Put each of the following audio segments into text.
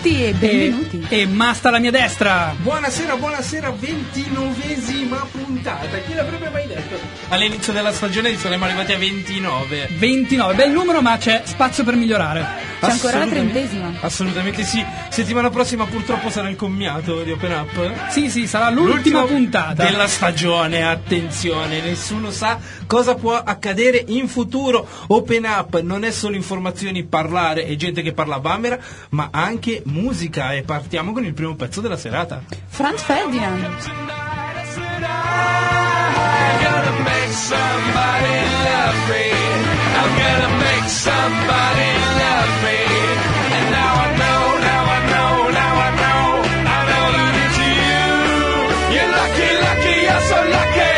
tutti e benvenuti. E Masta alla mia destra. Buonasera, 29esima puntata. Chi l'avrebbe mai detto? All'inizio della stagione saremmo arrivati a 29. 29, bel numero, ma c'è spazio per migliorare. C'è ancora la 30esima. Assolutamente sì. Settimana prossima purtroppo sarà il commiato di Open Up. Sì, sarà l'ultima puntata della stagione. Attenzione, nessuno sa cosa può accadere in futuro. Open Up non è solo informazioni, parlare e gente che parla a Bambera, ma anche musica. E partiamo con il primo pezzo della serata. Franz Ferdinand. I'm gonna make somebody love me. And now I know that it's you. You're lucky, you're so lucky.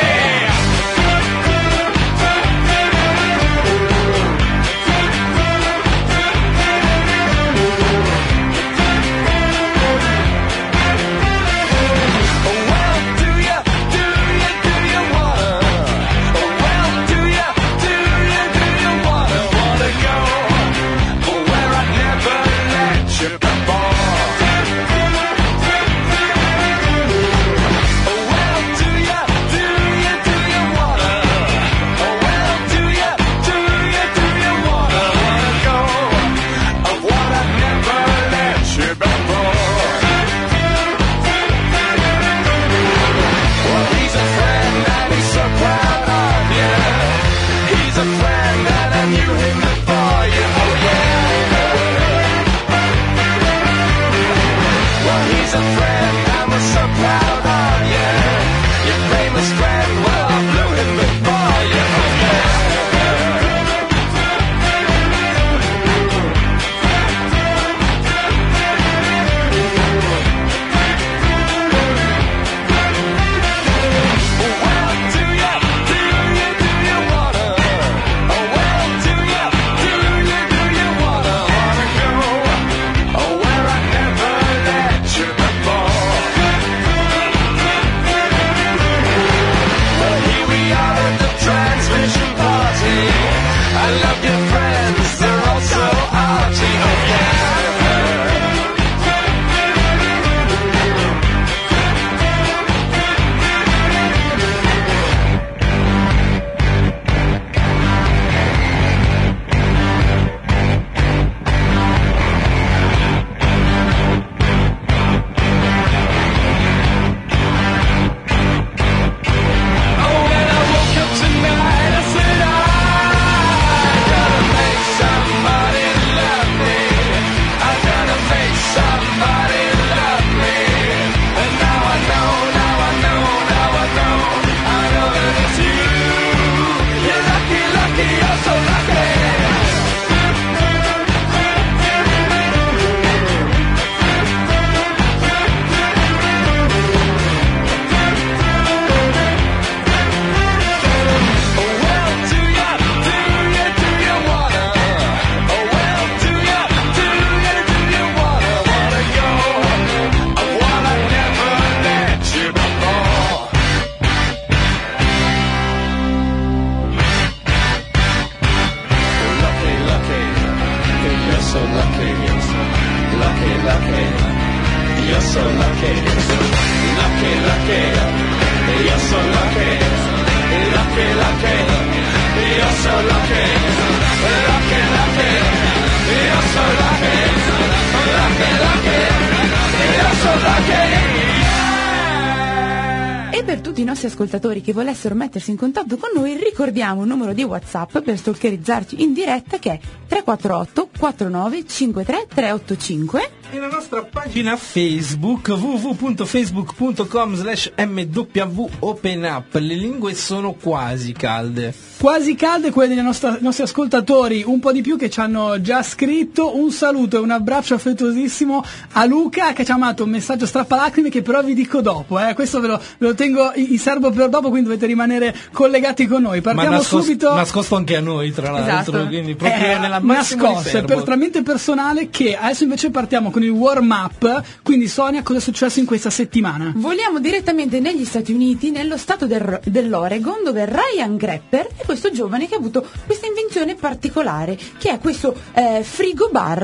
E per tutti i nostri ascoltatori che volessero mettersi in contatto con noi, ricordiamo un numero di WhatsApp per stalkerizzarci in diretta che è 348 49 53 385 e la nostra pagina Facebook www.facebook.com/mwOpenUp. Le lingue sono quasi calde, quelle dei nostri ascoltatori, un po' di più, che ci hanno già scritto. Un saluto e un abbraccio affettuosissimo a Luca, che ci ha mandato un messaggio strappalacrime che però vi dico dopo, questo ve lo tengo in serbo per dopo, quindi dovete rimanere collegati con noi. Partiamo subito. Nascosto anche a noi, tra l'altro, esatto. Quindi proprio nella massima nascosto, è talmente personale che adesso invece partiamo con il warm up. Quindi Sonia, cosa è successo in questa settimana? Voliamo direttamente negli Stati Uniti, nello stato dell'Oregon, dove Ryan Grepper è questo giovane che ha avuto questa invenzione particolare, che è questo frigo bar.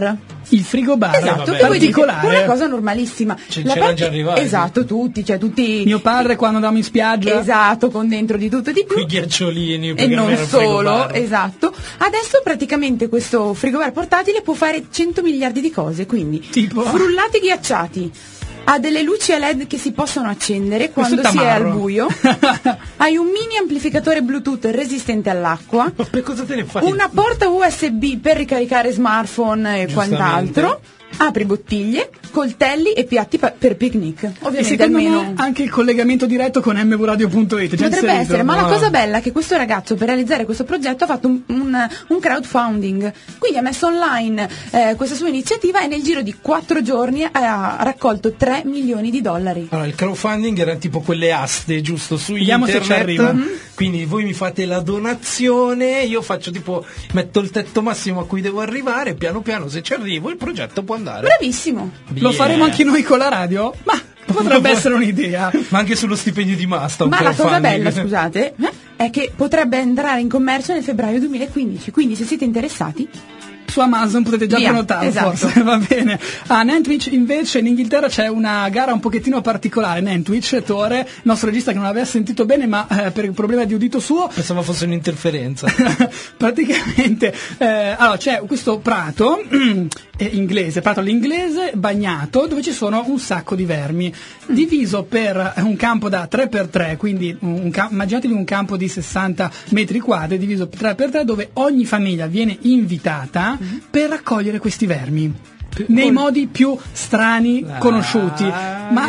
Il frigobar. Esatto, vabbè. che voi dite particolare. una cosa normalissima. C'erano già arrivati. Esatto, tutti. Mio padre quando andavamo in spiaggia. Esatto, con dentro di tutto e di più. I ghiacciolini. E perché non era il solo, frigobar. esatto. Adesso praticamente questo frigobar portatile può fare 100 miliardi di cose, quindi Tipo? frullati ghiacciati. Ha delle luci a LED che si possono accendere quando Questo è si è al tamarro. buio. Hai un mini amplificatore Bluetooth resistente all'acqua. Ma per cosa te ne fai? Una porta USB per ricaricare smartphone e Giustamente. quant'altro. Apri bottiglie, coltelli e piatti per picnic. E Ovviamente secondo almeno me anche il collegamento diretto con mvradio.it. già potrebbe inserito. essere, ma la No. cosa bella è che questo ragazzo per realizzare questo progetto ha fatto un crowdfunding, quindi ha messo online questa sua iniziativa e nel giro di 4 giorni ha raccolto 3 milioni di dollari. Allora, il crowdfunding era tipo quelle aste, giusto, su Vediamo se internet. ci arriva. Quindi voi mi fate la donazione, io faccio tipo, metto il tetto massimo a cui devo arrivare, piano piano se ci arrivo il progetto può andare. Bravissimo. Lo faremo anche noi con la radio? Ma potrebbe essere un'idea. Ma anche sullo stipendio di Masta. un Ma la cosa crowdfunding. bella, scusate, è che potrebbe andare in commercio nel febbraio 2015, quindi se siete interessati Su Amazon potete già Via, prenotarlo, esatto. forse, va bene. A Nantwich invece in Inghilterra c'è una gara un pochettino particolare. Nantwich, Tore, il nostro regista che non aveva sentito bene ma per il problema di udito suo Pensavo fosse un'interferenza. praticamente allora c'è questo prato inglese, prato all'inglese bagnato dove ci sono un sacco di vermi diviso per un campo da 3x3, quindi immaginatevi un campo di 60 metri quadri diviso per 3x3 dove ogni famiglia viene invitata per raccogliere questi vermi nei modi più strani conosciuti. Ma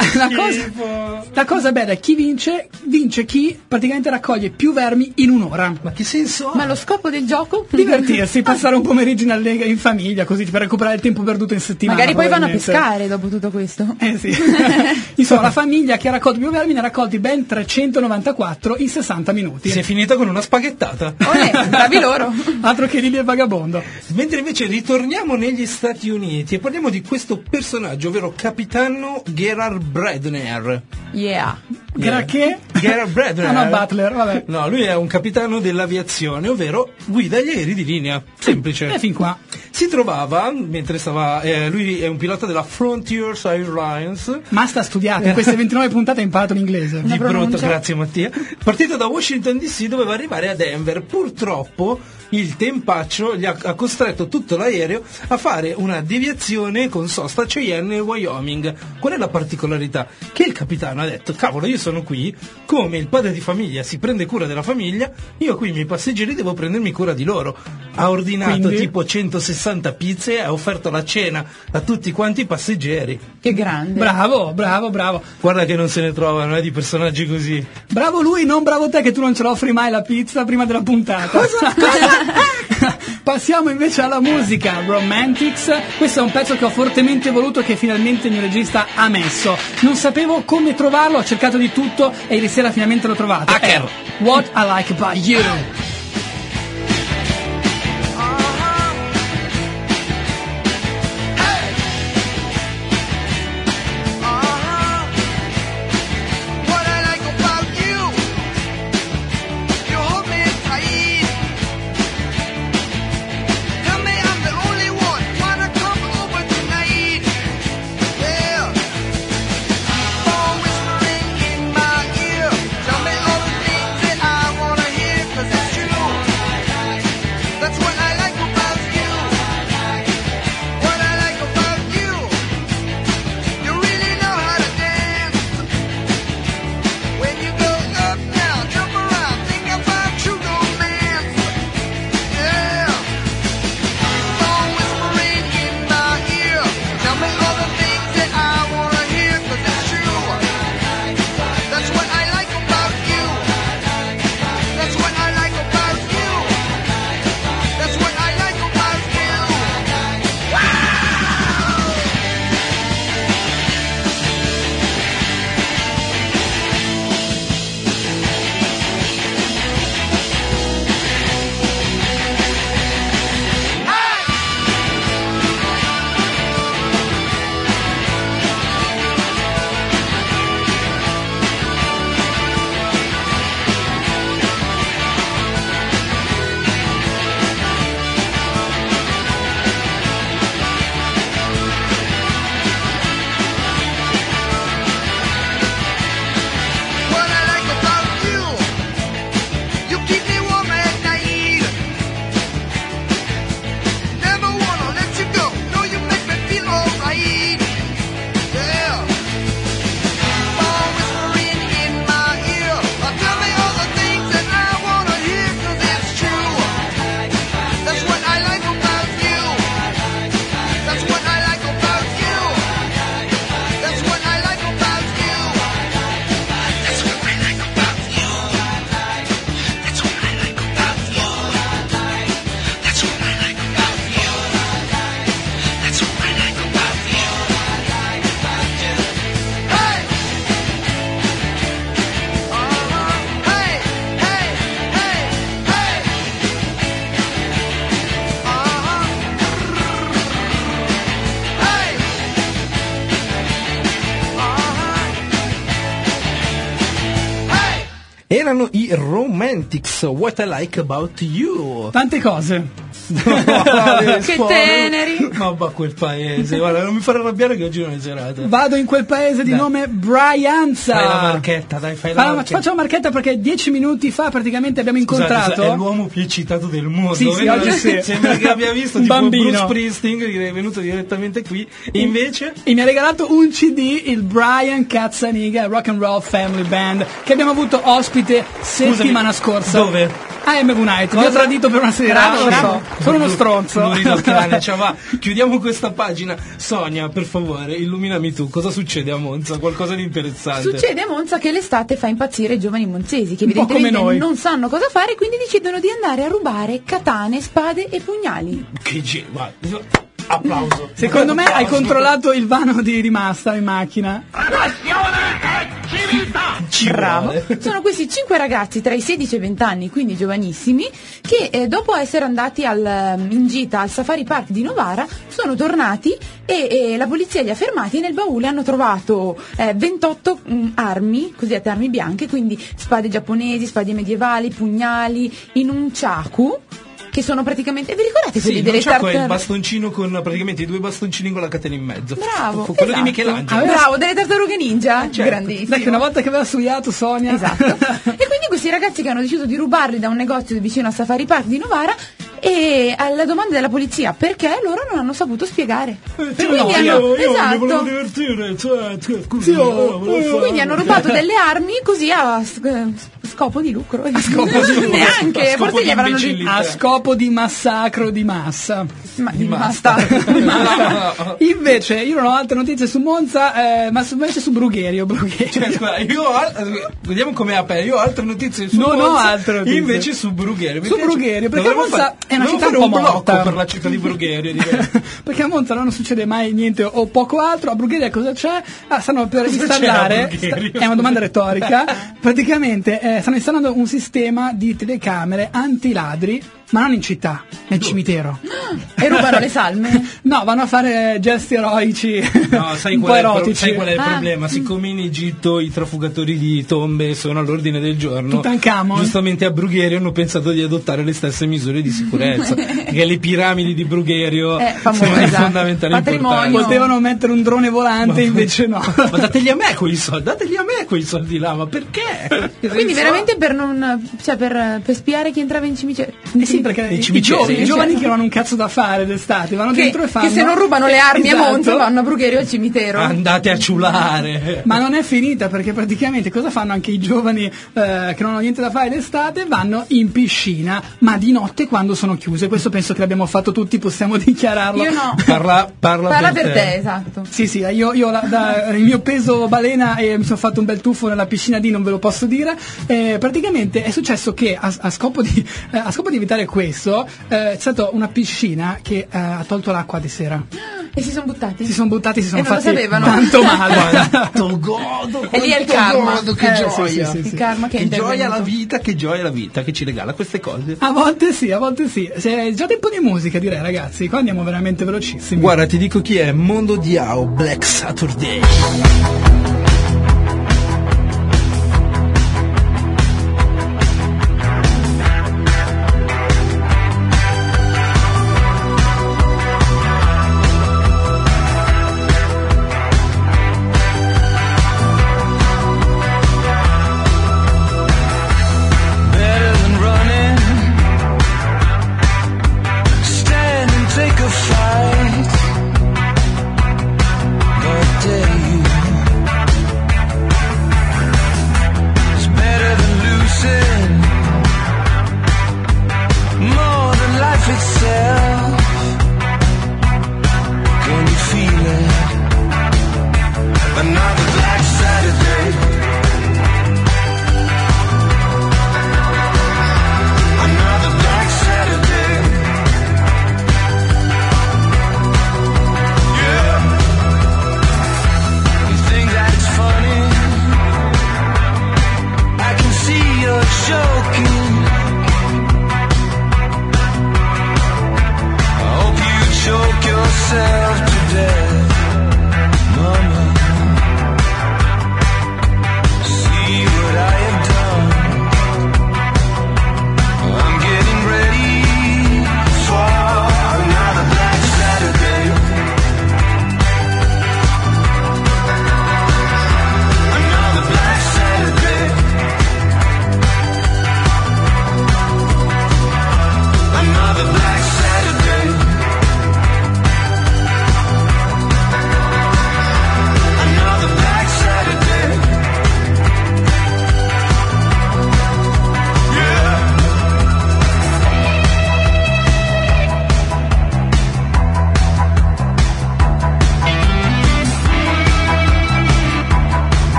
la cosa bella è chi vince chi praticamente raccoglie più vermi in un'ora. Ma che senso ha? Ma lo scopo del gioco? Divertirsi, passare un pomeriggio in famiglia così per recuperare il tempo perduto in settimana. Magari poi vanno a probabilmente. pescare dopo tutto questo. Sì. Insomma, la famiglia che ha raccolto più vermi ne ha raccolti ben 394 in 60 minuti. Si è finita con una spaghettata. Olè, bravi loro. Altro che Lili e Vagabondo. Mentre invece ritorniamo negli Stati Uniti e parliamo di questo personaggio, ovvero capitano Gerard Bradner. Yeah. Che? Gerard Bradner. Ah, no, Butler, vabbè. No, lui è un capitano dell'aviazione, ovvero guida gli aerei di linea. Semplice. E fin qua. Si trovava, mentre stava, lui è un pilota della Frontiers Airlines. Ma sta studiato, in queste 29 puntate ha imparato l'inglese. Di brutto, pronuncia. grazie Mattia. Partito da Washington DC doveva arrivare a Denver. Purtroppo il tempaccio gli ha costretto tutto l'aereo a fare una deviazione con sosta a Cheyenne nel Wyoming. Qual è la particolarità? Che il capitano ha detto: cavolo, io sono qui, come il padre di famiglia si prende cura della famiglia, io qui i miei passeggeri devo prendermi cura di loro. Ha ordinato Quindi? tipo 160 pizze e ha offerto la cena a tutti quanti i passeggeri. Che grande. Bravo. Guarda che non se ne trovano di personaggi così. Bravo lui, non bravo te che tu non ce l'offri mai la pizza prima della puntata. Passiamo invece alla musica, Romantics. Questo è un pezzo che ho fortemente voluto e che finalmente il mio regista ha messo. Non sapevo come trovarlo, ho cercato di tutto e ieri sera finalmente l'ho trovato. Hacker. È What I Like About You. What I like about you, you hold me tight. Tell me I'm the only one, wanna come over tonight. Yeah. Phone whispering in my ear, tell me all the things that I wanna hear, 'cause it's true. Erano i Romantics, What I Like About You. Tante cose. Che teneri. Ma quel paese, guarda, non mi fare arrabbiare che oggi non è serata. Vado in quel paese di Dai. nome Brianza. Fai la marchetta, dai, fai la marchetta. Faccio la marchetta perché 10 minuti fa praticamente abbiamo Scusate, incontrato. è l'uomo più eccitato del mondo. Sì, sì, oggi sì. Sembra che abbia visto Un tipo bambino. Bruce Springsteen che è venuto direttamente qui. E invece E mi ha regalato un CD, il Brian Cazzaniga Rock and Roll Family Band, che abbiamo avuto ospite settimana scorsa. dove? A MV Night. Mi ha tradito per una sera. Bravo, non bravo. so. Sono uno stronzo. Lurido il cane, cioè, va, chiudiamo questa pagina. Sonia, per favore, illuminami tu. Cosa succede a Monza? Qualcosa di interessante. Succede a Monza che l'estate fa impazzire i giovani monzesi che Un po' come evidentemente noi. non sanno cosa fare, quindi decidono di andare a rubare katane, spade e pugnali. Che guarda, applauso. Secondo me hai Applauso. controllato il vano di rimasta in macchina. Ci Bravo. vuole. Sono questi 5 ragazzi tra i 16 e i 20 anni, quindi giovanissimi, che dopo essere andati in gita al Safari Park di Novara sono tornati e la polizia li ha fermati e nel baule hanno trovato 28 armi, cosiddette armi bianche, quindi spade giapponesi, spade medievali, pugnali, in un chaku, che sono praticamente... Vi ricordate quelli Sì, delle non c'è quel tartarughe? bastoncino con praticamente i due bastoncini con la catena in mezzo. Bravo, Quello esatto. di Michelangelo. Bravo, delle tartarughe ninja? certo. Grandissimo. Dai, che una volta che aveva studiato Sonia. Esatto. E quindi questi ragazzi che hanno deciso di rubarli da un negozio vicino a Safari Park di Novara, e alla domanda della polizia perché, loro non hanno saputo spiegare. E quindi No, hanno, io mi esatto. volevo divertire, cioè, Sì, oh, Quindi hanno rubato delle armi così a scopo di lucro. scopo di lucro. Neanche, A scopo forse di gli avranno detto imbecillità. A scopo di massacro di massa. basta. Invece io non ho altre notizie su Monza, ma invece su Brugherio. Cioè, scusa, vediamo come è aperto. Io ho altre notizie su Non ho Monza, altre notizie. invece su Brugherio. Mi Su piace. Brugherio, perché Dovremmo Monza è una dovremmo città fare un po' blocco morta. per la città di Brugherio. direi. Perché a Monza non succede mai niente o poco altro. A Brugherio cosa c'è? Stanno per Cosa installare, c'è a Brugherio? è una domanda retorica, praticamente stanno installando un sistema di telecamere antiladri, ma non in città, nel cimitero. E rubano le salme. No, vanno a fare gesti eroici, No, sai un po' qual, è il erotici. sai qual è il Ah. problema? Siccome in Egitto i trafugatori di tombe sono all'ordine del giorno, Tutankhamon. giustamente a Brugherio hanno pensato di adottare le stesse misure di sicurezza. Perché le piramidi di Brugherio famose, sono di esatto. fondamentale Patrimonio. importanza. Potevano mettere un drone volante, invece no. Ma dategli a me quei soldi, là, ma perché? Quindi veramente per non, cioè per spiare chi entrava in cimitero. Sì, perché Nei i cimiteri. giovani che non hanno un cazzo da fare d'estate vanno Che, dentro e fanno che se non rubano le armi Esatto. a Monza vanno a Brugherio al cimitero. Andate a ciulare. Ma non è finita, perché praticamente cosa fanno anche i giovani che non hanno niente da fare d'estate? Vanno in piscina, ma di notte quando sono chiuse. Questo penso che l'abbiamo fatto tutti, possiamo dichiararlo. Io no. Parla Per te, esatto. Sì, io il mio peso balena mi sono fatto un bel tuffo nella piscina di, non ve lo posso dire. Praticamente è successo che a scopo di evitare questo c'è stata una piscina che ha tolto l'acqua di sera. E si sono buttati. Si sono buttati, si sono E non lo fatti sapevano. tanto male. Quanto godo, E lì è il quanto karma. godo, che gioia. sì. Il karma che è Che gioia intervenuto. la vita, che gioia la vita che ci regala queste cose. A volte sì. È già tempo di musica, direi, ragazzi. Qua andiamo veramente velocissimi. Guarda, ti dico chi è, Mondo Diao, Black Saturday. Better than running. Stand and take a fight. But dare you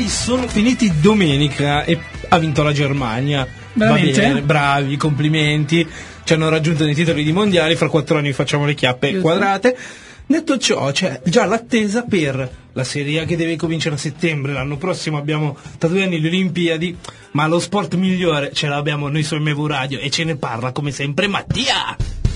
mondiali sono finiti domenica e ha vinto la Germania. Veramente? Va bene, bravi, complimenti. Ci hanno raggiunto nei titoli di mondiali, fra 4 anni facciamo le chiappe Giusto. quadrate. Detto ciò, c'è già l'attesa per la Serie A che deve cominciare a settembre. L'anno prossimo abbiamo tra 2 anni le Olimpiadi, ma lo sport migliore ce l'abbiamo noi su MV Radio e ce ne parla come sempre Mattia.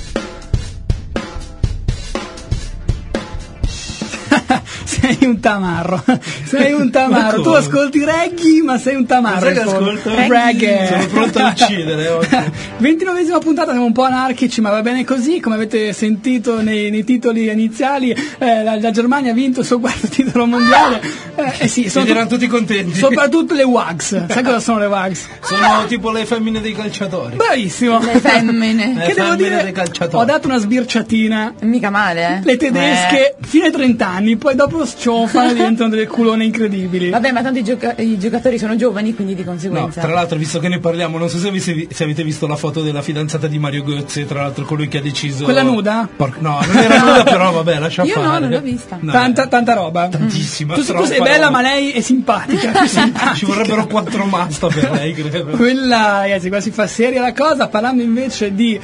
Sei un tamarro. Sei un tamarro. Ma Tu come? ascolti reggae, ma sei un tamarro. Sai che in fondo. ascolto? Reggae. Sono pronto ad uccidere oggi. 29esima puntata, siamo un po' anarchici, ma va bene così. Come avete sentito nei titoli iniziali, la Germania ha vinto il suo quarto titolo mondiale. Sì, Ed erano tutti contenti. soprattutto le WAGS. Sai cosa sono le WAGS? Sono tipo le femmine dei calciatori. Bravissimo. Le femmine. Che devo femmine dire? dei calciatori. Ho dato una sbirciatina. Mica male, Le tedesche fino ai 30 anni, poi dopo sciofano e diventano delle culone incredibili. Vabbè, ma tanto i giocatori sono giovani, quindi di No, conseguenza. tra l'altro, visto che ne parliamo, non so se avete visto la foto della fidanzata di Mario Götze, tra l'altro colui che ha deciso... Quella nuda? No, non era nuda, però vabbè, lascia Io fare. no, non l'ho vista. No, Tanta roba. tantissima. Tu sei troppa bella, roba. ma lei è simpatica. più simpatica. Ci vorrebbero 4 masta per lei, credo. Quella, ragazzi, qua si fa seria la cosa. Parlando invece di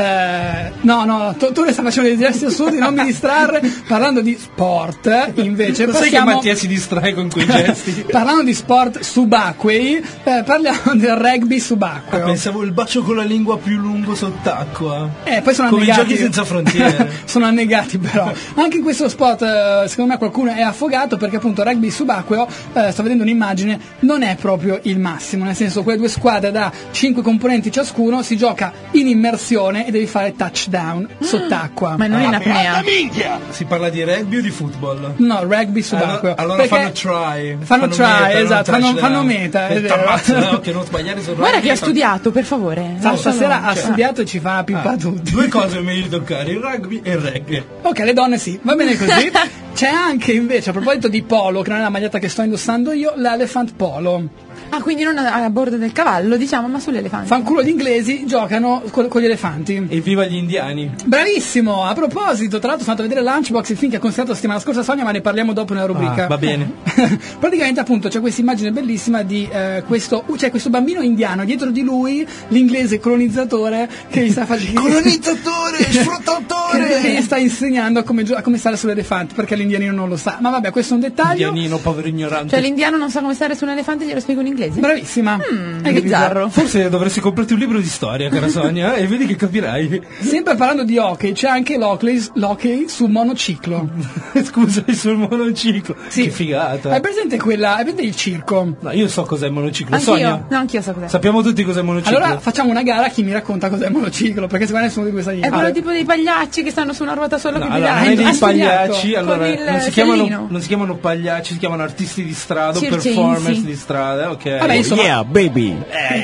tu ne stai facendo dei gesti assurdi, non mi distrarre. Parlando di sport, invece, Lo sai che Mattia si distrae con quei gesti? parlando di sport subacquei, parliamo del rugby subacqueo. Pensavo il bacio con la lingua più lungo sott'acqua. Poi sono Come i annegati. giochi senza frontiere. Sono annegati però. Anche in questo spot, secondo me qualcuno è affogato, perché appunto il rugby subacqueo, sto vedendo un'immagine, non è proprio il massimo, nel senso, quelle 2 squadre da 5 componenti ciascuno, si gioca in immersione e devi fare touchdown sott'acqua. Ma non in apnea. Si parla di rugby o di football? No, rugby subacqueo. Allora Perché fanno try. Fanno try, meta, esatto, non fanno touchdown. meta, è E vero. t'ammazzo, no? Che non sbagliare sul Guarda rugby. che ha studiato, per favore. Stasera ha studiato e ci fa la pippa a tutti. 2 cose meglio di toccare, il rugby e il reggae. Ok, le donne sì, va bene così. C'è anche invece, a proposito di polo, che non è la maglietta che sto indossando io, l'elephant polo. Ah, quindi non a bordo del cavallo, diciamo, ma sull'elefante. Fanculo gli inglesi, giocano con gli elefanti. Evviva gli indiani. Bravissimo! A proposito, tra l'altro sono andato a vedere Lunchbox, il film che ha consigliato la settimana scorsa Sonia, ma ne parliamo dopo nella rubrica. Va bene. Praticamente appunto c'è questa immagine bellissima di questo bambino indiano, dietro di lui l'inglese colonizzatore che gli sta facendo... Colonizzatore, sfruttatore! Che gli sta insegnando a come stare sull'elefante, perché l'indianino non lo sa. Ma vabbè, questo è un dettaglio. Indianino, povero ignorante. Cioè l'indiano non sa come stare su un elefante e glielo spiego in inglese? Bravissima. È bizzarro. Forse dovresti comprarti un libro di storia, cara Sonia, e vedi che capirai. Sempre parlando di hockey, c'è anche l'hockey sul monociclo. Scusa, sul monociclo. Sì. Che figata. Hai presente il circo? No, io so cos'è il monociclo. Anch'io. Sonia, No, anch'io so cos'è. sappiamo tutti cos'è il monociclo. Allora facciamo una gara a chi mi racconta cos'è il monociclo, perché secondo me nessuno di questi sa È niente. quello tipo dei pagliacci che stanno su una ruota sola No, che allora, non è pedalano. dei hai studiato pagliacci, con allora il non si sellino. chiamano pagliacci, si chiamano artisti di strada o Circensi. performance di strada, ok. Vabbè, insomma, baby.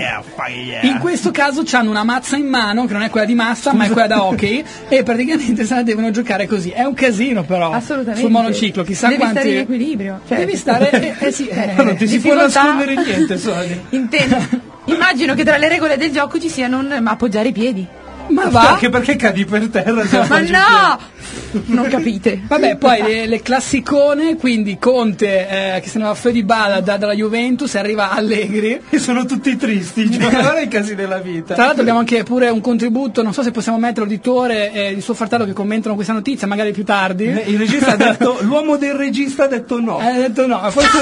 in questo caso hanno una mazza in mano, che non è quella di massa, ma è quella da hockey, e praticamente se la devono giocare così. È un casino però. Assolutamente. Sul monociclo, chissà Devi quanti... stare in equilibrio. Cioè, Devi stare... sì, Non ti si può difficoltà. nascondere niente, Sonia. Intendo. Immagino che tra le regole del gioco ci siano appoggiare i piedi. Ma va? Anche perché cadi per terra. se Ma appoggi il no! Non capite. Vabbè, poi le classicone, quindi Conte che se ne va fuori di balla dalla Juventus e arriva Allegri. piede. E sono tutti tristi, cioè, guarda i casi della vita. Tra l'altro abbiamo anche pure un contributo, non so se possiamo mettere l'uditore e il suo fratello che commentano questa notizia, magari più tardi. Il regista ha detto, l'uomo del regista ha detto no. Ha detto no, forse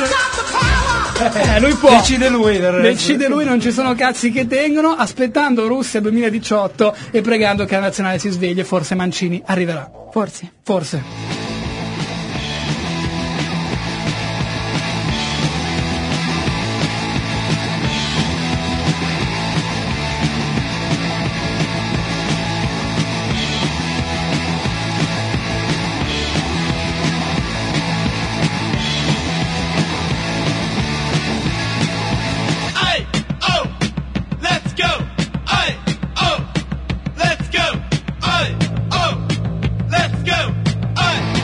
lui può. Decide lui del resto. Decide lui, non ci sono cazzi che tengono, aspettando Russia 2018 e pregando che la nazionale si svegli e forse Mancini arriverà. Forse. Forse. Aye, oh, let's go. Aye, oh, let's go. Aye, oh, let's go. Aye.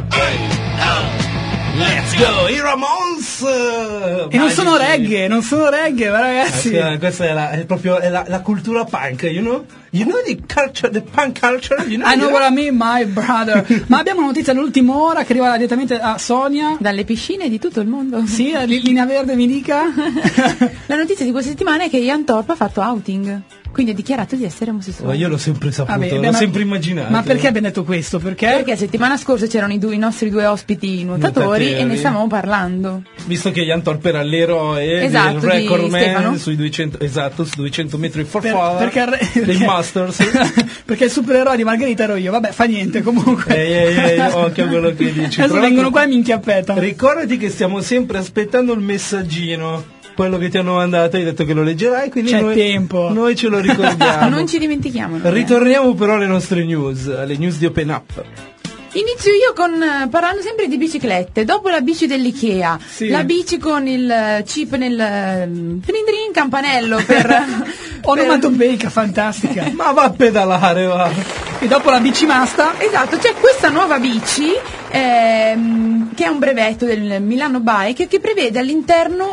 Let's go, i Ramones! E non sono reggae, ma ragazzi. Questa è proprio la cultura punk, you know? You know the culture, the punk culture? You know, I know what I mean, my brother. Ma abbiamo una notizia all'ultima ora che arriva direttamente a Sonia. Dalle piscine di tutto il mondo. Sì, linea verde mi dica. La notizia di questa settimana è che Ian Thorpe ha fatto outing, quindi ha dichiarato di essere omosessuale. Ma io l'ho sempre saputo, Vabbè, l'ho sempre immaginato. Ma perché abbiamo detto questo? Perché settimana scorsa c'erano i nostri due ospiti nuotatori e ne stavamo parlando. Visto che Ian Thorpe era l'eroe Esatto, del record di man Stefano. sui 200 metri farfalla perché dei Masters. Perché il supereroe di Margherita ero io. Vabbè, fa niente comunque. Occhio a quello che dici. Adesso vengono qua e mi inchiappettano. Ricordati che stiamo sempre aspettando il messaggino, quello che ti hanno mandato, hai detto che lo leggerai, quindi c'è tempo. Noi ce lo ricordiamo. Non ci dimentichiamo. Ritorniamo però alle nostre news, alle news di Open Up. Inizio io parlando sempre di biciclette. Dopo la bici dell'Ikea, sì, la bici con il chip nel campanello per onomatopeica fantastica. Ma va a pedalare, va. E dopo la bici masta. Esatto, c'è questa nuova bici che è un brevetto del Milano Bike che prevede all'interno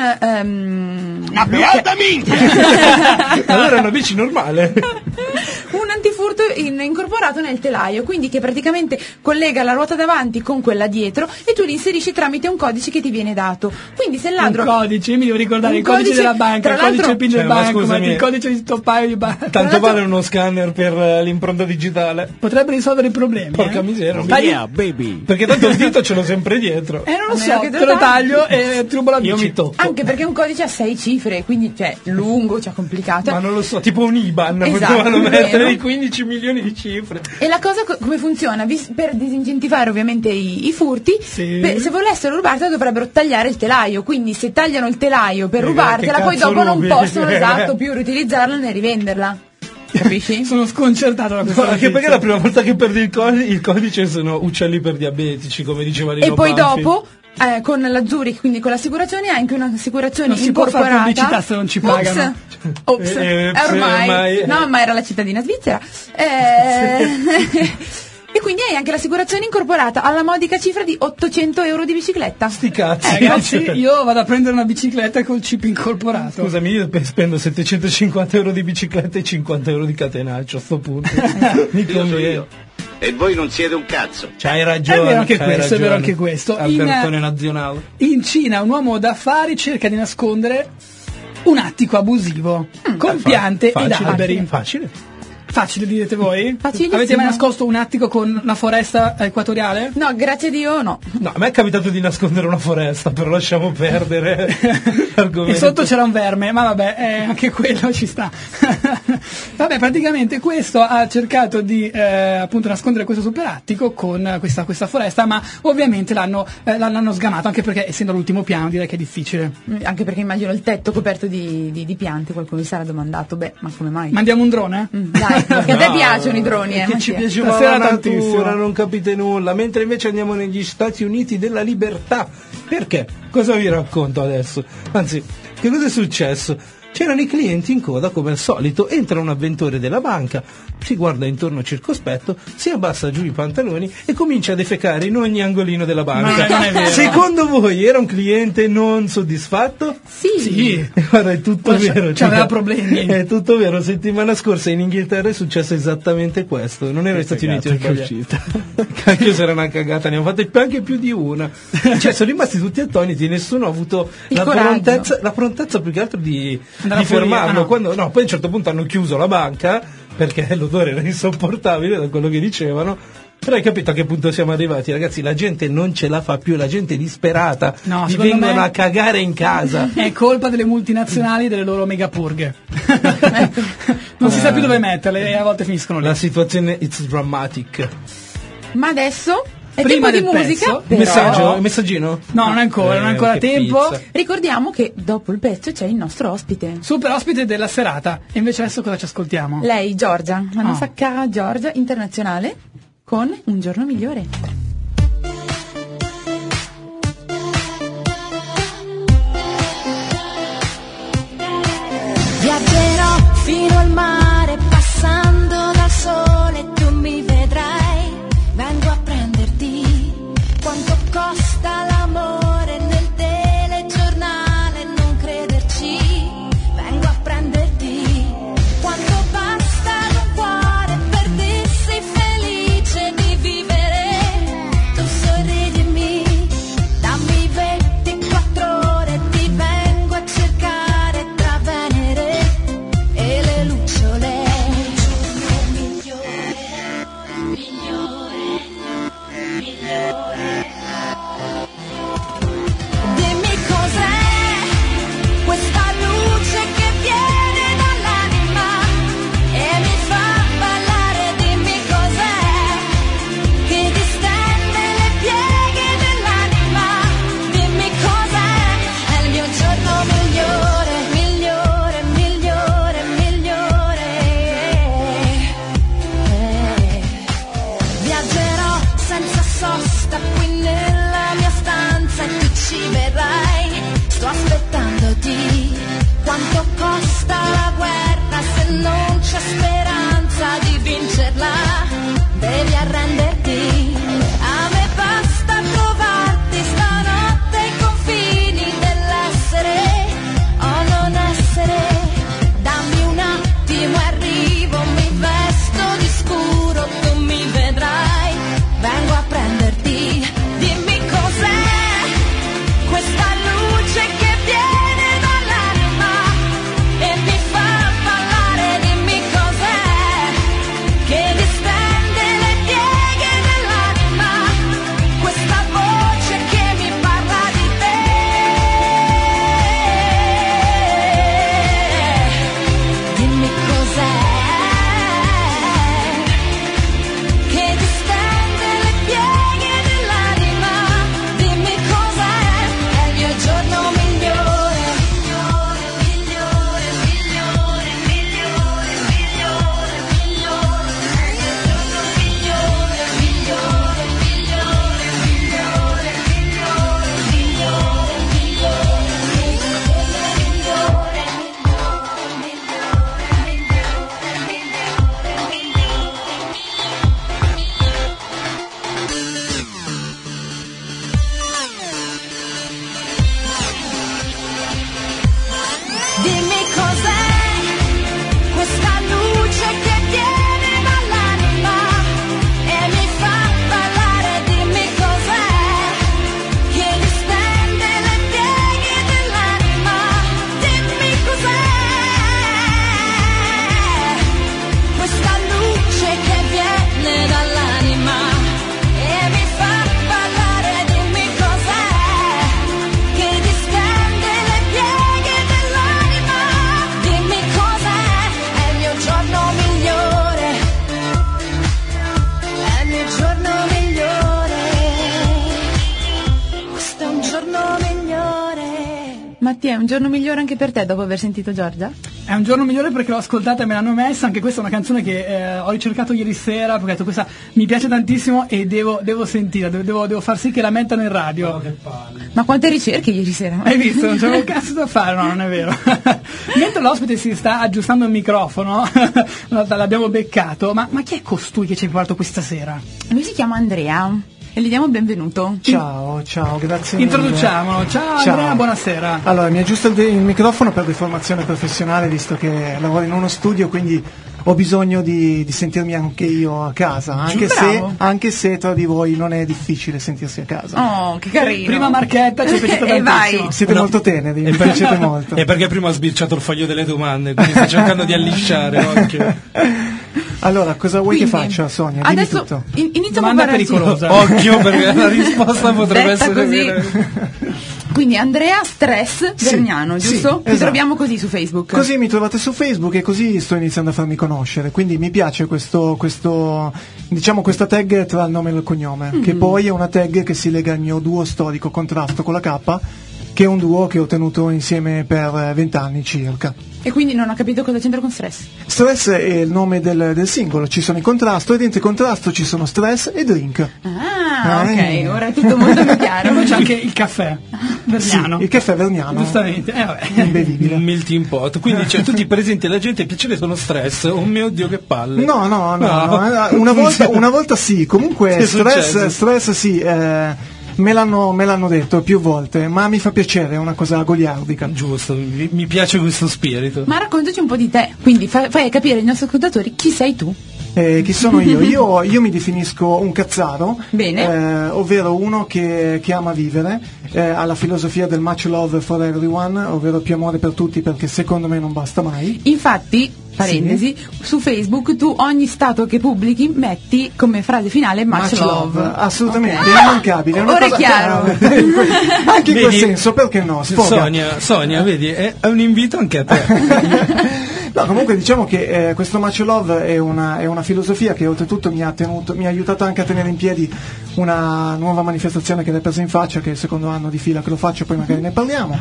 Una beata minchia! Allora è una bici normale. un antifurto incorporato nel telaio, quindi che praticamente collega la ruota davanti con quella dietro e tu li inserisci tramite un codice che ti viene dato. Quindi se il ladro... Un codice, mi devo ricordare un il codice della banca, tra il codice PIN del banco, scusami, il codice di stoppaio di banca. Tanto vale uno scanner per l'impronta digitale. Potrebbe risolvere i problemi. Porca miseria. Baby. Perché tanto il dito ce l'ho sempre dietro. Non lo A meno so, che te lo taglio e trubo la bici. Io mi tocco. Anche perché un codice ha 6 cifre, quindi lungo, complicato. Ma non lo so, tipo un IBAN, Esatto, potevano vero. mettere di 15 milioni di cifre. E la cosa come funziona? Per disincentivare ovviamente i furti, Sì. se volessero rubartela dovrebbero tagliare il telaio, quindi se tagliano il telaio per rubartela che poi cazzo dopo non rubi? possono più riutilizzarla né rivenderla. Capisci? Sono sconcertato da questo. Anche perché la prima volta che perdi il codice sono uccelli per diabetici, come diceva Lino E poi Banfi. dopo con la Zurich, quindi con l'assicurazione, hai anche un'assicurazione Non si può fare incorporata. pubblicità se non ci pagano. Ops. Ormai. No, ma era la cittadina svizzera. E quindi hai anche l'assicurazione incorporata alla modica cifra di 800 euro di bicicletta. Sti cazzi. Ragazzi, io vado a prendere una bicicletta col chip incorporato. Scusami, io spendo 750 euro di bicicletta e 50 euro di catenaccio a sto punto. Mi conviene. E voi non siete un cazzo. C'hai ragione. È vero anche c'hai questo, è vero ragione. anche questo. Albertone nazionale. In Cina un uomo d'affari cerca di nascondere un attico abusivo con piante ed Facile, alberi. Facile. Facile, direte voi? Facilissimo. Avete mai nascosto un attico con una foresta equatoriale? No, grazie a Dio no. No, a me è capitato di nascondere una foresta, però lasciamo perdere l'argomento. E sotto c'era un verme, ma vabbè, anche quello ci sta. Vabbè, praticamente questo ha cercato di appunto nascondere questo superattico con questa foresta, ma ovviamente l'hanno sgamato, anche perché essendo all'ultimo piano direi che è difficile. Anche perché immagino il tetto coperto di piante, qualcuno mi sarà domandato, ma come mai? Mandiamo un drone? Dai, perché a te piacciono i droni, Che ci Mattia. piaceva Stasera la tantissimo. natura, non capite nulla, mentre invece andiamo negli Stati Uniti della libertà. Perché? Cosa vi racconto adesso? Anzi, che cosa è successo? C'erano i clienti in coda come al solito, entra un avventore della banca, si guarda intorno circospetto, si abbassa giù i pantaloni e comincia a defecare in ogni angolino della banca. Ma non è vero. Secondo voi era un cliente non soddisfatto? Sì. Guarda, è tutto Ma vero. c'aveva problemi. È tutto vero. Settimana scorsa in Inghilterra è successo esattamente questo. Non era negli Stati Uniti, ho sbagliato. Anche se era una cagata, ne hanno fatte anche più di una. Cioè, sono rimasti tutti attoniti, nessuno ha avuto la prontezza più che altro di Andare fuori, fermarlo. no. Poi a un certo punto hanno chiuso la banca perché l'odore era insopportabile da quello che dicevano. Però hai capito a che punto siamo arrivati, ragazzi? La gente non ce la fa più, la gente è disperata, No, vi secondo vengono me a cagare in casa. È colpa delle multinazionali e delle loro megapurghe. Non si sa più dove metterle e a volte finiscono lì. La situazione it's dramatic. Ma adesso è Prima tempo di del musica. pezzo, però Il messaggino? No, non è ancora che tempo. pizza. ricordiamo che dopo il pezzo c'è il nostro ospite. Super ospite della serata. E invece adesso cosa ci ascoltiamo? Lei, Giorgia, la Oh. nostra cara Giorgia internazionale con Un giorno migliore. Viaggerò fino al mare passando dal sole, tu mi vedrai, vengo a prenderti Mattia, è un giorno migliore anche per te dopo aver sentito Giorgia? È un giorno migliore perché l'ho ascoltata e me l'hanno messa. Anche questa è una canzone che ho ricercato ieri sera perché ho detto questa mi piace tantissimo e devo sentire, devo far sì che la mettano in radio. Ma quante ricerche ieri sera? Hai visto? Non c'avevo cazzo da fare, no, non è vero. Mentre l'ospite si sta aggiustando il microfono, l'abbiamo beccato, ma chi è costui che ci ha preparato questa sera? Lui si chiama Andrea e gli diamo il benvenuto. Ciao, grazie mille. Introduciamolo. Ciao Andrea, buonasera. Allora, mi aggiusto il microfono per deformazione professionale, visto che lavoro in uno studio, quindi ho bisogno di sentirmi anche io a casa, anche se tra di voi non è difficile sentirsi a casa. Oh, che carino. Prima marchetta, ci è piaciuto E tantissimo. vai. Siete molto teneri, mi piacete molto. E perché prima ha sbirciato il foglio delle domande, quindi sta cercando di allisciare occhio. Allora, cosa vuoi che Quindi, faccia, Sonia? Dimmi adesso tutto. iniziamo a Domanda parlare pericolosa. Occhio, perché la risposta potrebbe Detta essere così. vera. Quindi Andrea Stress Sì, Vergnano, sì, giusto? Ti esatto. troviamo così su Facebook. Così mi trovate su Facebook e così sto iniziando a farmi conoscere, quindi mi piace questa tag tra il nome e il cognome, che poi è una tag che si lega al mio duo storico Contrasto con la K, che è un duo che ho tenuto insieme per 20 anni circa. E quindi non ho capito cosa c'entra con Stress. Stress è il nome del singolo, ci sono i Contrasto e dentro i Contrasto ci sono Stress e Drink. Ah, ok, ora è tutto molto più chiaro. Poi c'è anche il caffè Vergnano. Sì, il caffè Vergnano. Giustamente. Vabbè. Imbevibile. Un melting pot, quindi cioè, tu ti presenti alla gente e piacere sono Stress. Oh mio Dio, che palle. No, una volta sì, comunque Che è successo? stress sì, me l'hanno detto più volte, ma mi fa piacere, è una cosa goliardica. Giusto, mi piace questo spirito. Ma raccontaci un po' di te, quindi fai capire ai nostri ascoltatori chi sei tu. Chi sono io? Io mi definisco un cazzaro, Bene. ovvero uno che ama vivere, ha la filosofia del much love for everyone, ovvero più amore per tutti perché secondo me non basta mai. Infatti, parentesi, su Facebook tu ogni stato che pubblichi metti come frase finale much love. Assolutamente, Ok. è immancabile. Una Ora è cosa chiaro. Anche in quel Vedi? senso, perché no? Sfoga. Sonia, vedi, è un invito anche a te. No, comunque diciamo che questo much love è una filosofia che oltretutto mi ha aiutato anche a tenere in piedi una nuova manifestazione che l'hai presa in faccia, che è il secondo anno di fila che lo faccio, poi magari ne parliamo.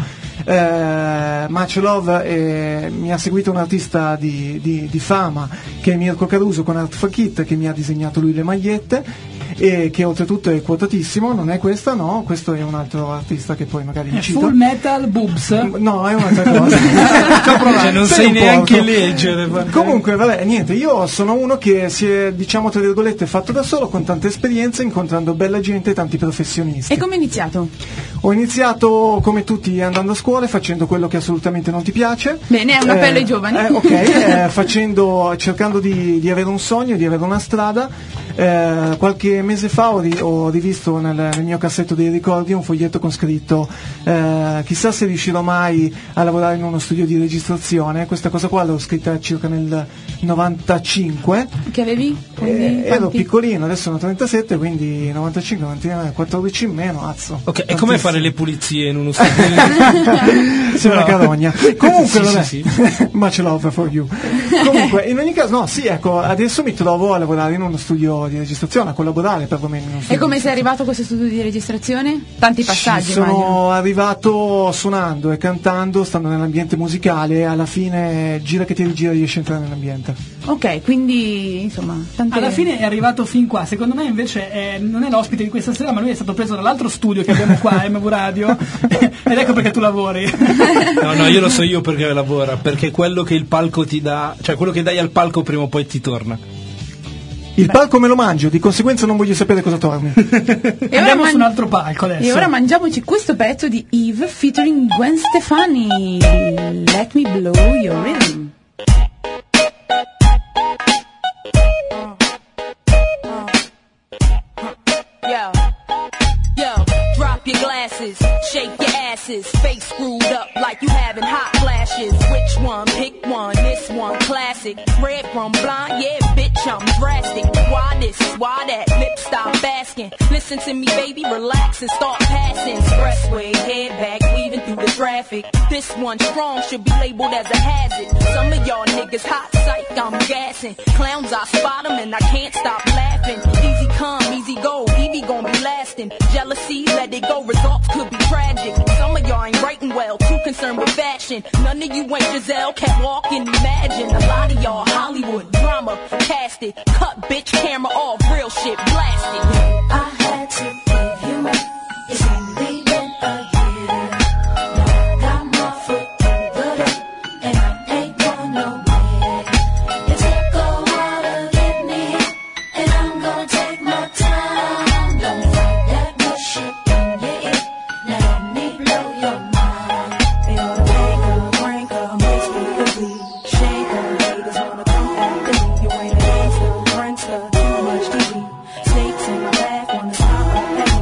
Much love mi ha seguito un artista di fama che è Mirko Caruso con Art for Kit, che mi ha disegnato lui le magliette e che oltretutto è quotatissimo. Non è questa, no, questo è un altro artista che poi magari vi cito. Full Metal Boobs. No, è un'altra cosa. Cioè, non Sei sai un neanche porco. leggere. Comunque, vabbè, niente, io sono uno che si è, diciamo, tra virgolette, fatto da solo, con tante esperienze, incontrando bella gente e tanti professionisti. E come è iniziato? Ho iniziato, come tutti, andando a scuola, facendo quello che assolutamente non ti piace. Bene, è un appello ai giovani. Cercando di avere un sogno, di avere una strada. Qualche mese fa ho rivisto nel mio cassetto dei ricordi un foglietto con scritto chissà se riuscirò mai a lavorare in uno studio di registrazione. Questa cosa qua l'ho scritta circa nel 95. Che avevi? Quindi, Ero quanti? piccolino, adesso sono 37, quindi 95, 14 in meno, azzo. Ok, e come fare le pulizie in uno studio? Sei una carogna. Comunque, vabbè, sì. much love for you. Comunque, in ogni caso, no, sì, ecco, adesso mi trovo a lavorare in uno studio di registrazione, a collaborare perlomeno in uno E studio. come sei arrivato a questo studio di registrazione? Tanti passaggi, Ci sono immagino. arrivato suonando e cantando, stando nell'ambiente musicale, e alla fine gira che ti rigira riesci a entrare nell'ambiente. Ok, quindi insomma, tante... Alla fine è arrivato fin qua. Secondo me invece non è l'ospite di questa sera, ma lui è stato preso dall'altro studio che abbiamo qua a MV Radio ed ecco perché tu lavori. No, io lo so io perché lavora, perché quello che il palco ti dà, cioè quello che dai al palco prima o poi ti torna. Il palco me lo mangio, di conseguenza non voglio sapere cosa torni. E Andiamo su un altro palco adesso. E ora mangiamoci questo pezzo di Eve featuring Gwen Stefani. Let me blow your rhythm. Yo, drop your glasses, shake your asses, face screwed up like you having hot flashes. Which one? Pick one, this one classic. Red from blind, yeah, bitch, I'm drastic. Why this? Why that? Lip stop asking. Listen to me, baby, relax and start passing. Expressway, head back, weaving through the traffic. This one strong should be labeled as a hazard. Some of y'all niggas hot psych, I'm gassing. Clowns, I spot them and I can't stop laughing. Easy come, easy go, Evie gon' be lasting. Jealousy, let it go. though results could be tragic. Some of y'all ain't writing well, too concerned with fashion. None of you ain't Giselle, can't walk and imagine. A lot of y'all Hollywood drama, cast it, cut bitch camera off, real shit blasted. I had to give you up. It's only been a year. Now I got my foot in the door, and I ain't going nowhere. It took a while to get me here, and I'm gonna take my time. Don't fight that bullshit in your ear. Now let me blow your mind. They oughta make her, rank her, makes me ugly. Shake her, haters wanna come after me. You ain't a gangster, prankster, too much TV. Snakes in my back, wanna stop up at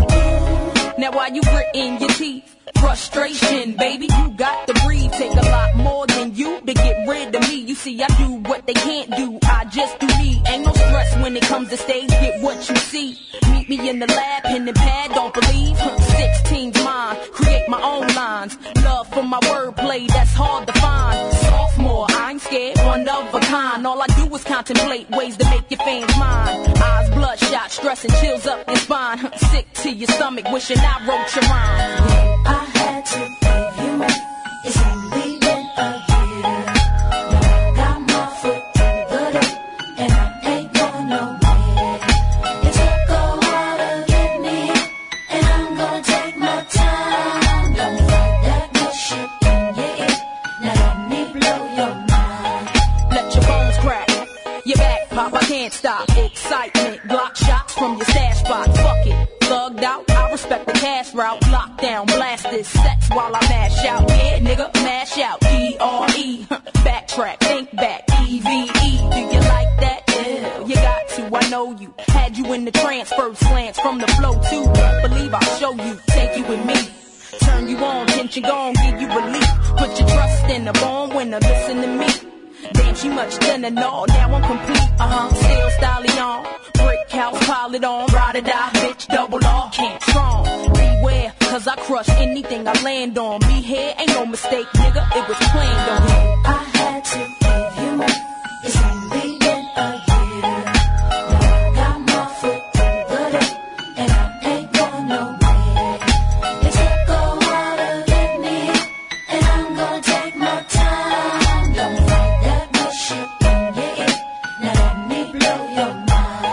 me. Now why you gritting your teeth? Frustration, baby, you got to breathe. Take a lot more than you to get rid of me. You see, I do what they can't do. I just do me. Ain't no stress when it comes to stage. Get what you see. Meet me in the lab, pen and pad. Don't believe. 16's mine. Create my own lines. Love for my wordplay. That's hard to find. Sophomore, I ain't scared. One of a kind. All I do is contemplate ways to make your fans mine. Eyes bloodshot, stress and chills up your spine. Sick to your stomach, wishing I wrote your rhymes. I had to give you up. It's only been a year. Now I got my foot in the door, and I ain't going nowhere. It took a while to get me here, and I'm gonna take my time. Don't fight that bullshit in your ear. Now let me blow your mind. Let your bones crack, your back pop, I can't stop. Excitement, block shots from your stash spot. Fuck it, thugged out, I respect the cash route. Lockdown, blast this sets while I mash out. Yeah, nigga, mash out. D-R-E, backtrack, think back. E-V-E, do you like that? Yeah, you got to, I know you. Had you in the transfer slants from the flow too. Don't believe I'll show you, take you with me. Turn you on, tension gone, give you relief. Put your trust in the born winner, listen to me. Damn, she much thinner, no, now I'm complete, still styling on. Brick house, pile it on, ride or die, bitch, double R, can't strong. Beware, cause I crush anything I land on. Me here, ain't no mistake, nigga, it was planned on. I had to give you up. It's only been a year. Now I got my foot in the door, and I ain't going nowhere. It took a while to get me here, and I'm gonna take my time. Don't fight that bullshit in your ear. Now let me blow your mind.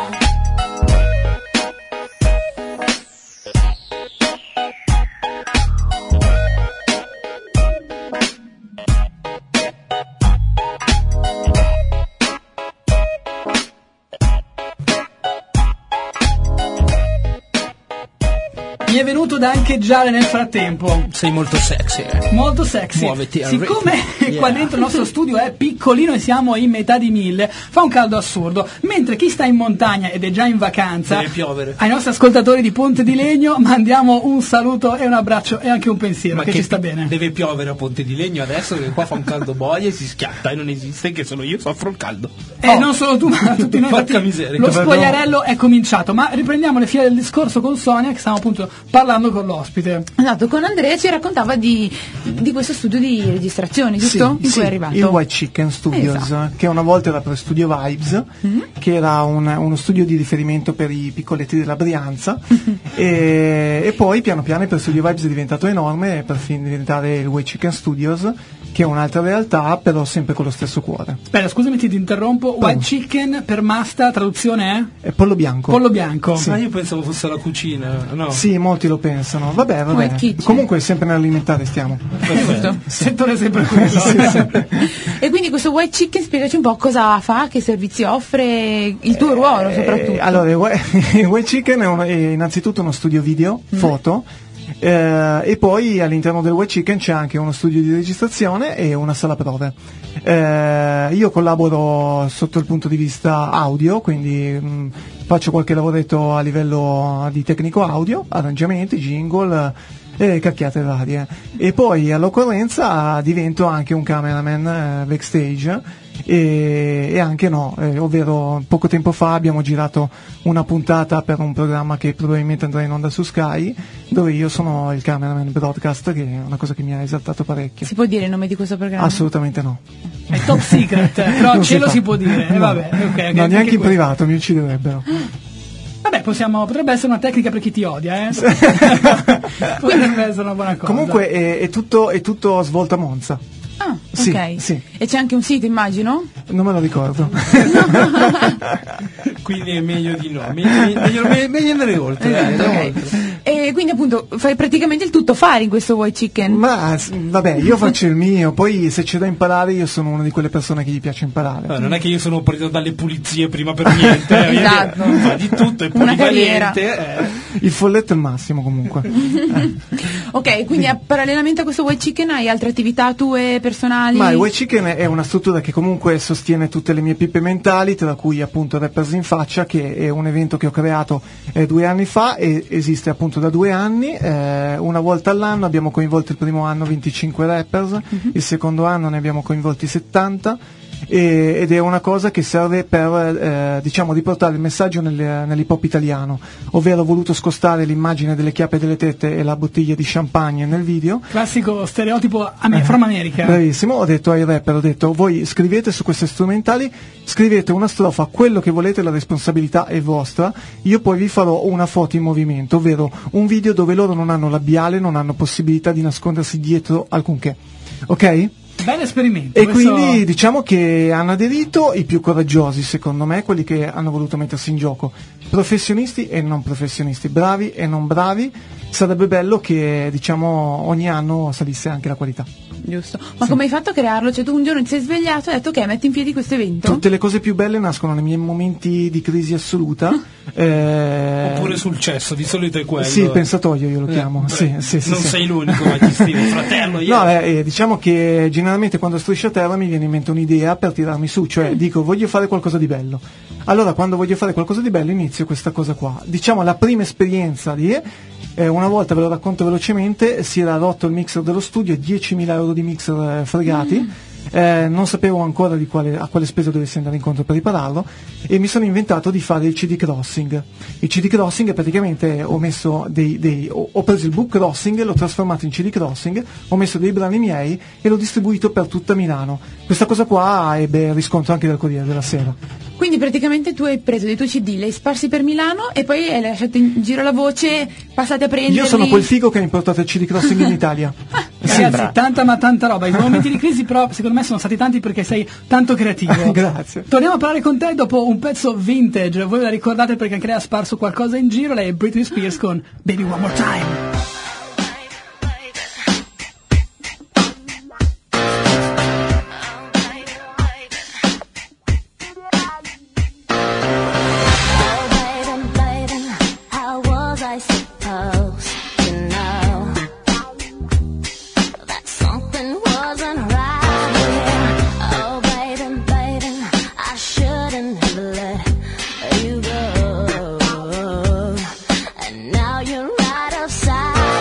Mi è venuto da ancheggiare nel frattempo. Sei molto sexy, Molto sexy. Muoviti, Siccome qua dentro il nostro studio è piccolino e siamo in metà di 1000, fa un caldo assurdo. Mentre chi sta in montagna ed è già in vacanza, deve piovere. ai nostri ascoltatori di Ponte di Legno mandiamo un saluto e un abbraccio e anche un pensiero, che ci sta bene. Deve piovere a Ponte di Legno adesso, che qua fa un caldo boia e si schiatta e non esiste, che sono io soffro il caldo. Non solo tu, ma tutti noi. Porca Infatti, miseria. lo spogliarello è cominciato, ma riprendiamo le file del discorso con Sonia, che stiamo appunto parlando con l'ospite. Esatto, con Andrea ci raccontava di questo studio di registrazione, giusto? In cui è arrivato. Il White Chicken Studios, Esatto. che una volta era per Studio Vibes, che era uno studio di riferimento per i piccoletti della Brianza, e poi piano piano per Studio Vibes è diventato enorme per diventare il White Chicken Studios, che è un'altra realtà, però sempre con lo stesso cuore. Aspetta, scusami, ti interrompo. White Chicken per Masta, traduzione è? Pollo bianco. Pollo bianco. Sì. Ma io pensavo fosse la cucina, no? Sì, molti lo pensano. Vabbè. White Kitchen. Comunque sempre nell'alimentare stiamo. Giusto. Settore sempre quello. E quindi questo White Chicken, spiegaci un po' cosa fa, che servizi offre, il tuo ruolo soprattutto. Allora, il White Chicken è innanzitutto uno studio video, foto, e poi all'interno del White Chicken c'è anche uno studio di registrazione e una sala prove. Io collaboro sotto il punto di vista audio, quindi faccio qualche lavoretto a livello di tecnico audio, arrangiamenti, jingle e cacchiate varie, e poi all'occorrenza divento anche un cameraman backstage. E anche ovvero poco tempo fa abbiamo girato una puntata per un programma che probabilmente andrà in onda su Sky, dove io sono il cameraman broadcast, che è una cosa che mi ha esaltato parecchio. Si può dire il nome di questo programma? Assolutamente no. È top secret, però Non ce lo fa. si può dire. No. Vabbè, okay, No, neanche in quello. privato, mi ucciderebbero. Vabbè, potrebbe essere una tecnica per chi ti odia, potrebbe essere una buona cosa. Comunque è tutto svolta Monza. Ah, Sì, ok. sì. E c'è anche un sito, immagino? Non me lo ricordo. Quindi è meglio di no, meglio andare oltre. Esatto, ok. E quindi appunto fai praticamente il tutto fare in questo White Chicken. Ma vabbè, io faccio il mio, poi se c'è da imparare io sono una di quelle persone che gli piace imparare. Non è che io sono partito dalle pulizie prima per niente, Esatto. fa di tutto, è Una carriera. polivalente. Il folletto è il massimo comunque. Ok, quindi parallelamente a questo White Chicken hai altre attività tue personali? Ma il White Chicken è una struttura che comunque sostiene tutte le mie pippe mentali, tra cui appunto Rappers in Faccia, che è un evento che ho creato 2 anni fa e esiste appunto da 2 anni. Una volta all'anno abbiamo coinvolto il primo anno 25 rappers, il secondo anno ne abbiamo coinvolti 70 ed è una cosa che serve per diciamo riportare il messaggio nell'hip hop italiano, ovvero ho voluto scostare l'immagine delle chiappe delle tette e la bottiglia di champagne nel video. Classico stereotipo from America. Bravissimo, ho detto ai rapper, voi scrivete su queste strumentali, scrivete una strofa, quello che volete, la responsabilità è vostra, io poi vi farò una foto in movimento, ovvero un video dove loro non hanno labiale, non hanno possibilità di nascondersi dietro alcunché, ok? Bel esperimento. E quindi diciamo che hanno aderito i più coraggiosi, secondo me, quelli che hanno voluto mettersi in gioco, professionisti e non professionisti, bravi e non bravi. Sarebbe bello che diciamo ogni anno salisse anche la qualità. Giusto. Ma come hai fatto a crearlo? Cioè tu un giorno ti sei svegliato e hai detto ok, metti in piedi questo evento? Tutte le cose più belle nascono nei miei momenti di crisi assoluta. Oppure sul cesso, di solito è quello. Sì, il pensatoio io lo chiamo. Beh, sì, non sì. sei l'unico, ma ti stimo, fratello. No, diciamo che generalmente quando striscio a terra mi viene in mente un'idea per tirarmi su, cioè dico voglio fare qualcosa di bello. Allora quando voglio fare qualcosa di bello inizio questa cosa qua. Diciamo la prima esperienza di una volta, ve lo racconto velocemente, si era rotto il mixer dello studio, 10.000 euro di mixer fregati. Non sapevo ancora a quale spesa dovessi andare incontro per ripararlo e mi sono inventato di fare il CD crossing. Il CD crossing praticamente ho preso il book crossing, l'ho trasformato in CD crossing, ho messo dei brani miei e l'ho distribuito per tutta Milano. Questa cosa qua ebbe riscontro anche dal Corriere della Sera. Quindi praticamente tu hai preso dei tuoi CD, li hai sparsi per Milano e poi hai lasciato in giro la voce, passate a prenderli. Io sono quel figo che ha importato il CD crossing in Italia. Ragazzi, tanta ma tanta roba. I momenti di crisi però secondo me sono stati tanti perché sei tanto creativo. Grazie. Torniamo a parlare con te dopo un pezzo vintage. Voi la ricordate perché anche lei ha sparso qualcosa in giro. Lei è Britney Spears con Baby One More Time. Now you're right outside.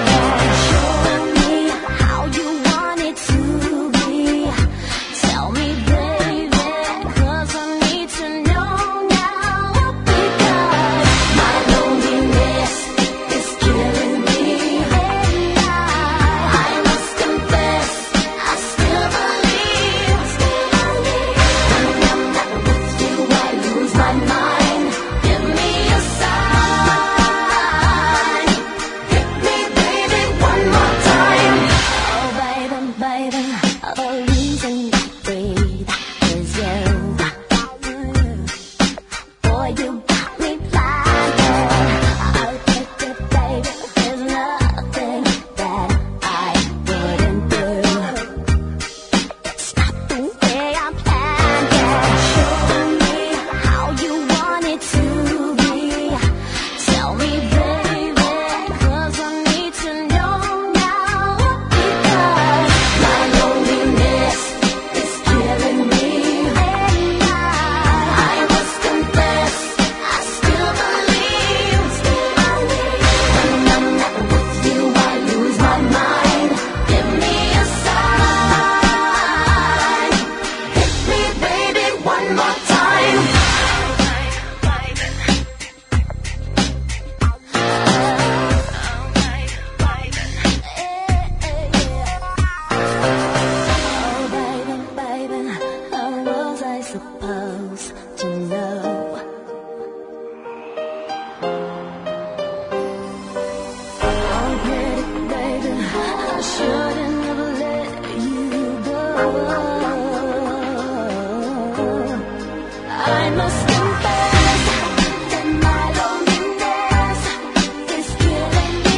I must confess that my loneliness is killing me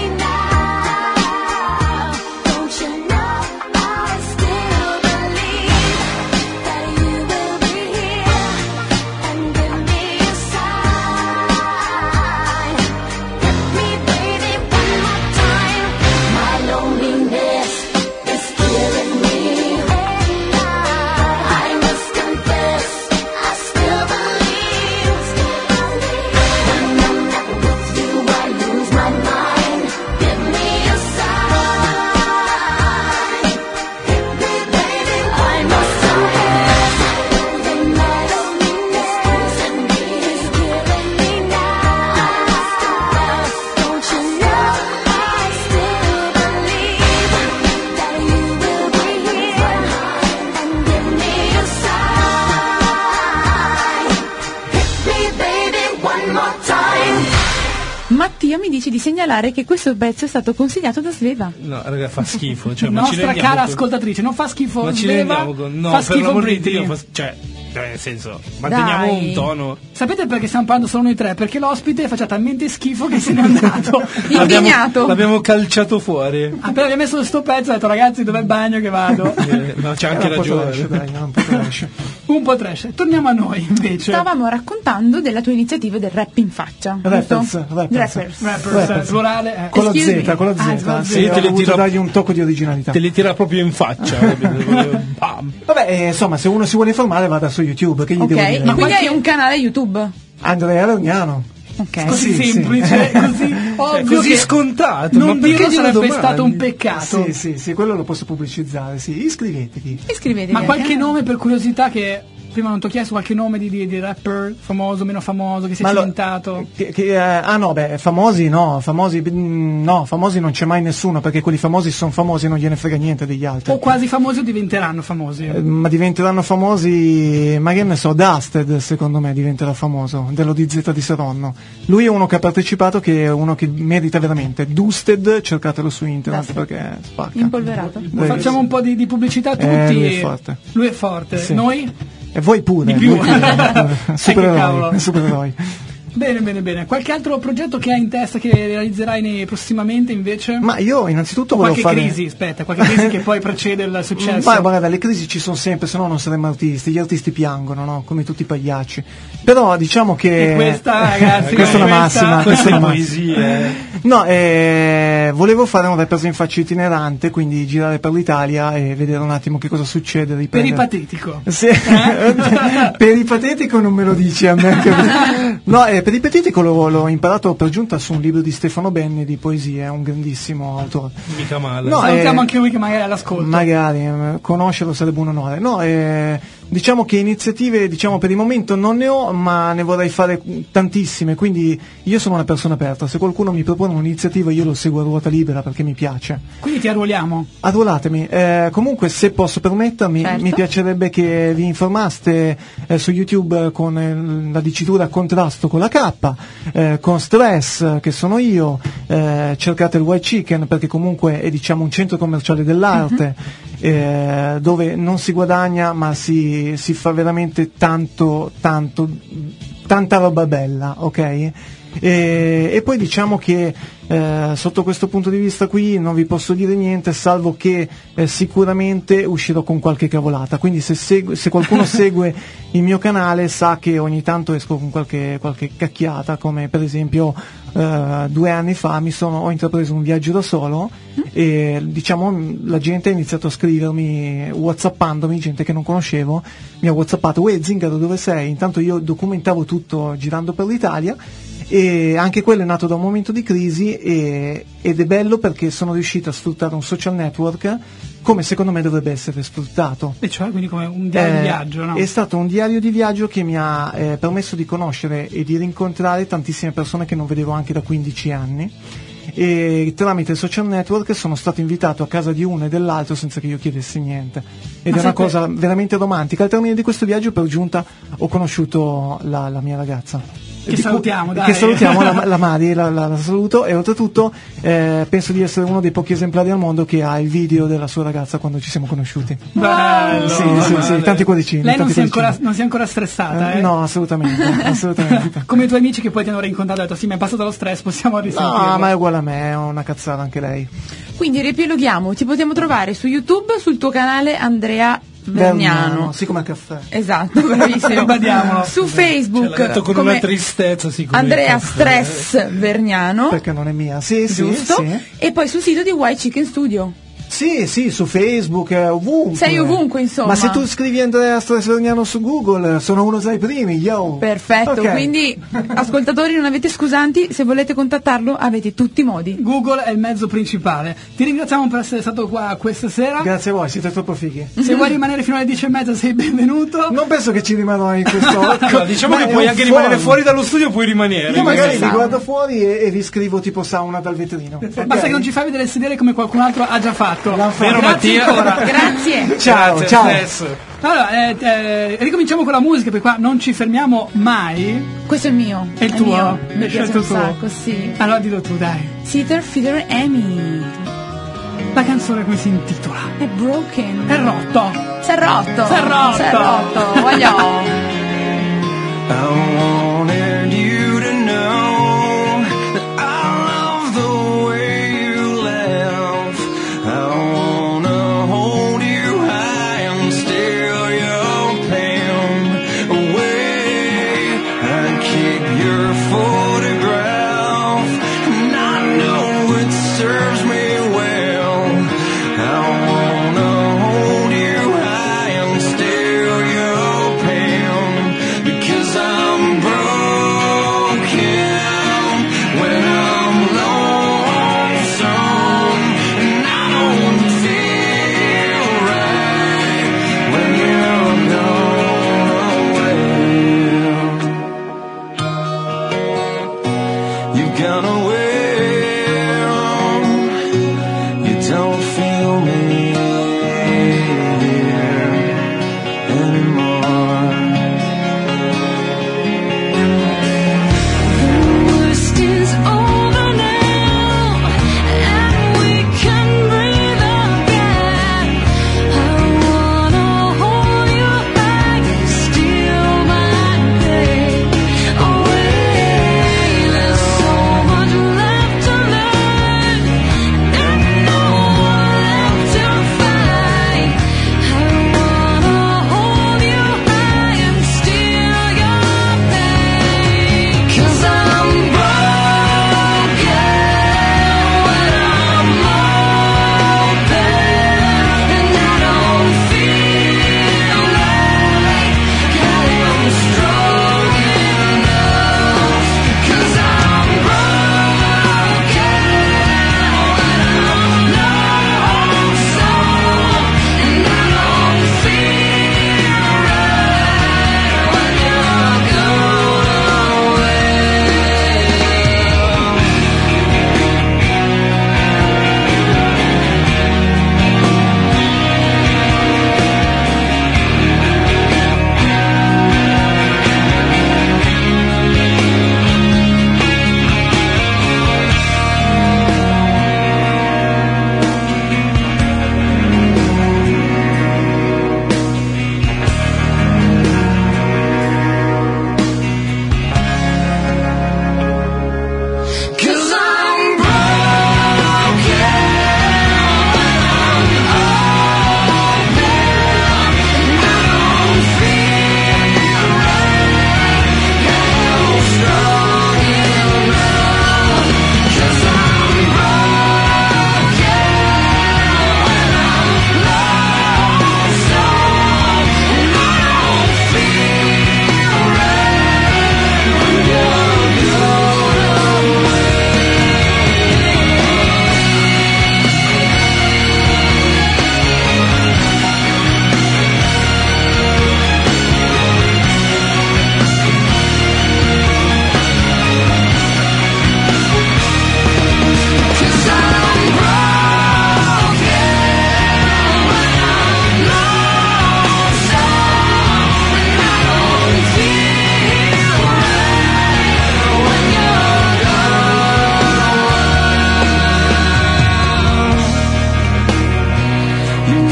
now. Don't you know I still believe that you will be here and give me a sign. Hit me, baby, one more time. My loneliness is killing me. I must confess, I still believe. When I'm not with you, I lose my mind. Give me a sign. Hit me, baby, I must confess that my loneliness is killing me now. Don't you know I still believe that you will be here and give me a sign. Hit me, baby, one more time. Mattia mi dice di segnalare che questo pezzo è stato consigliato da Sveva. No, raga, fa schifo. Cioè, ma ci Nostra rendiamo cara conto- ascoltatrice, non fa schifo Ma ci Sveva, rendiamo conto? No, fa per schifo l'amor di Britney. Dio, cioè, nel senso, manteniamo Dai. un tono. Sapete perché stiamo parlando solo noi tre? Perché l'ospite faceva talmente schifo che se n'è andato. Indignato. L'abbiamo calciato fuori. Appena abbiamo messo sto pezzo ha detto ragazzi dov'è il bagno che vado. Ma c'è anche Era un po' ragione. trash, dai, era un po' trash. Un po' trash. Torniamo a noi invece. Stavamo raccontando della tua iniziativa del rap in faccia. Rappers, giusto? rappers. Rappers, plurale. Con la Excuse Z, me. con la Ah, Z. con la Z. Sì, Io ho te le voluto tiro- dargli un tocco di originalità. Te li tira proprio in faccia. capito? Bam. Vabbè, insomma, se uno si vuole informare vada su YouTube, che gli Ok, devo dire? quindi qualche- hai un canale YouTube. Andrea Legnano. Ok. Così Sì, sì. semplice, così ovvio così che scontato. non ma perché dirlo glielo sarebbe domandi? stato un peccato. Sì, quello lo posso pubblicizzare, sì. Iscrivetevi. Iscrivetevi. Ma al qualche canale. nome per curiosità che prima non ti ho chiesto, qualche nome di rapper famoso, meno famoso, che si è allora, cimentato? famosi no, famosi non c'è mai nessuno, perché quelli famosi sono famosi e non gliene frega niente degli altri. O quasi famosi o diventeranno famosi? Ma diventeranno famosi, ma che ne so, Dusted secondo me diventerà famoso, dello DZ di Seronno. Lui è uno che ha partecipato, che è uno che merita veramente. Dusted, cercatelo su internet perché spacca. Impolverato. Facciamo un po' di pubblicità a tutti. lui è forte. Lui è forte. Sì. Noi? E voi pure, Di più. voi pure. Che cavolo. Supereroi. Bene. Qualche altro progetto che hai in testa che realizzerai prossimamente invece? Ma io innanzitutto O volevo qualche fare... crisi, aspetta, qualche crisi che poi precede il successo. Ma guarda, le crisi ci sono sempre, se no non saremmo artisti. Gli artisti piangono, no? Come tutti i pagliacci. Però diciamo che... E questa, ragazzi, questa è una massima. Queste Questa è una massima. poesie. No, volevo fare un Rappers in faccia itinerante, quindi girare per l'Italia e vedere un attimo che cosa succede. Peripatetico. Sì. Peripatetico non me lo dici a me. No, peripatetico l'ho imparato per giunta su un libro di Stefano Benni di poesie, è un grandissimo autore. Mica male. No, Salutiamo anche lui che magari è all'ascolto. Magari conoscerlo sarebbe un onore. No, diciamo che iniziative, per il momento non ne ho, ma ne vorrei fare tantissime, quindi io sono una persona aperta. Se qualcuno mi propone un'iniziativa io lo seguo a ruota libera perché mi piace. Quindi ti arruoliamo. Arruolatemi. Comunque, se posso permettermi, Certo. mi piacerebbe che vi informaste su YouTube con la dicitura contrasto con la K, con Stress, che sono io, cercate il White Chicken perché comunque è un centro commerciale dell'arte, dove non si guadagna ma si fa veramente tanta roba bella, ok? E poi diciamo che sotto questo punto di vista qui non vi posso dire niente, salvo che sicuramente uscirò con qualche cavolata, quindi se qualcuno segue il mio canale sa che ogni tanto esco con qualche cacchiata, come per esempio 2 anni fa ho intrapreso un viaggio da solo e la gente ha iniziato a scrivermi, whatsappandomi, gente che non conoscevo mi ha whatsappato: uè Zingaro, dove sei? Intanto io documentavo tutto girando per l'Italia, e anche quello è nato da un momento di crisi ed è bello perché sono riuscito a sfruttare un social network come secondo me dovrebbe essere sfruttato. E cioè, quindi come un diario di viaggio, no? È stato un diario di viaggio che mi ha permesso di conoscere e di rincontrare tantissime persone che non vedevo anche da 15 anni, e tramite il social network sono stato invitato a casa di uno e dell'altro senza che io chiedessi niente, ed è una cosa veramente romantica. Al termine di questo viaggio per giunta ho conosciuto la mia ragazza. Che salutiamo, dai. Che salutiamo, la Mari, la saluto, e oltretutto penso di essere uno dei pochi esemplari al mondo che ha il video della sua ragazza quando ci siamo conosciuti. Bello. Sì, tanti cuoricini. Lei non tanti si è ancora stressata, eh? No, assolutamente. Come i tuoi amici che poi ti hanno rincontrato e hanno detto sì, mi è passato lo stress, possiamo risentirlo. No, ma è uguale a me, è una cazzata anche lei. Quindi riepiloghiamo, ti potremo trovare su YouTube, sul tuo canale Andrea Vergnano. Sì, come il caffè. Esatto, bravissimo. Ribadiamolo. Su Facebook L'ha detto con come una tristezza, sì, come Andrea il caffè. Stress Vergnano, Perché non è mia. Sì, giusto? sì. E poi sul sito di White Chicken Studio. Sì, su Facebook, ovunque. Sei ovunque, insomma. Ma se tu scrivi Andrea Stress Vergnano su Google, sono uno tra i primi, yo. Perfetto, Ok. quindi ascoltatori non avete scusanti, se volete contattarlo avete tutti i modi. Google è il mezzo principale. Ti ringraziamo per essere stato qua questa sera. Grazie a voi, siete troppo fighi. Se vuoi rimanere fino alle 10:30 sei benvenuto. Non penso che ci rimarrò in questo. No, diciamo Ma che è puoi un anche forum. rimanere fuori dallo studio, puoi rimanere. Io magari vi Esatto. guardo fuori e vi scrivo tipo sauna dal vetrino. Basta che non ci fai vedere il sedere come qualcun altro ha già fatto. L'hanno fatto. Vero, Grazie Mattia? ancora. Grazie. Ciao, Grazie, ciao. Stress. Allora, ricominciamo con la musica, perché qua non ci fermiamo mai. Questo è il mio. È il tuo? mio. Mi Hai piace scelto un il tuo? sacco, sì. Allora dillo tu, dai. Sitter, Feeder Amy. La canzone come si intitola? È broken. È rotto. S'è rotto. S'è rotto. S'è rotto. Voglio. I wanted you to know that I love the way you laugh. I wanna hold you high and steal your pain away. I keep your photograph and I know it serves me well. I wanna hold you high and steal your pain because I'm broken.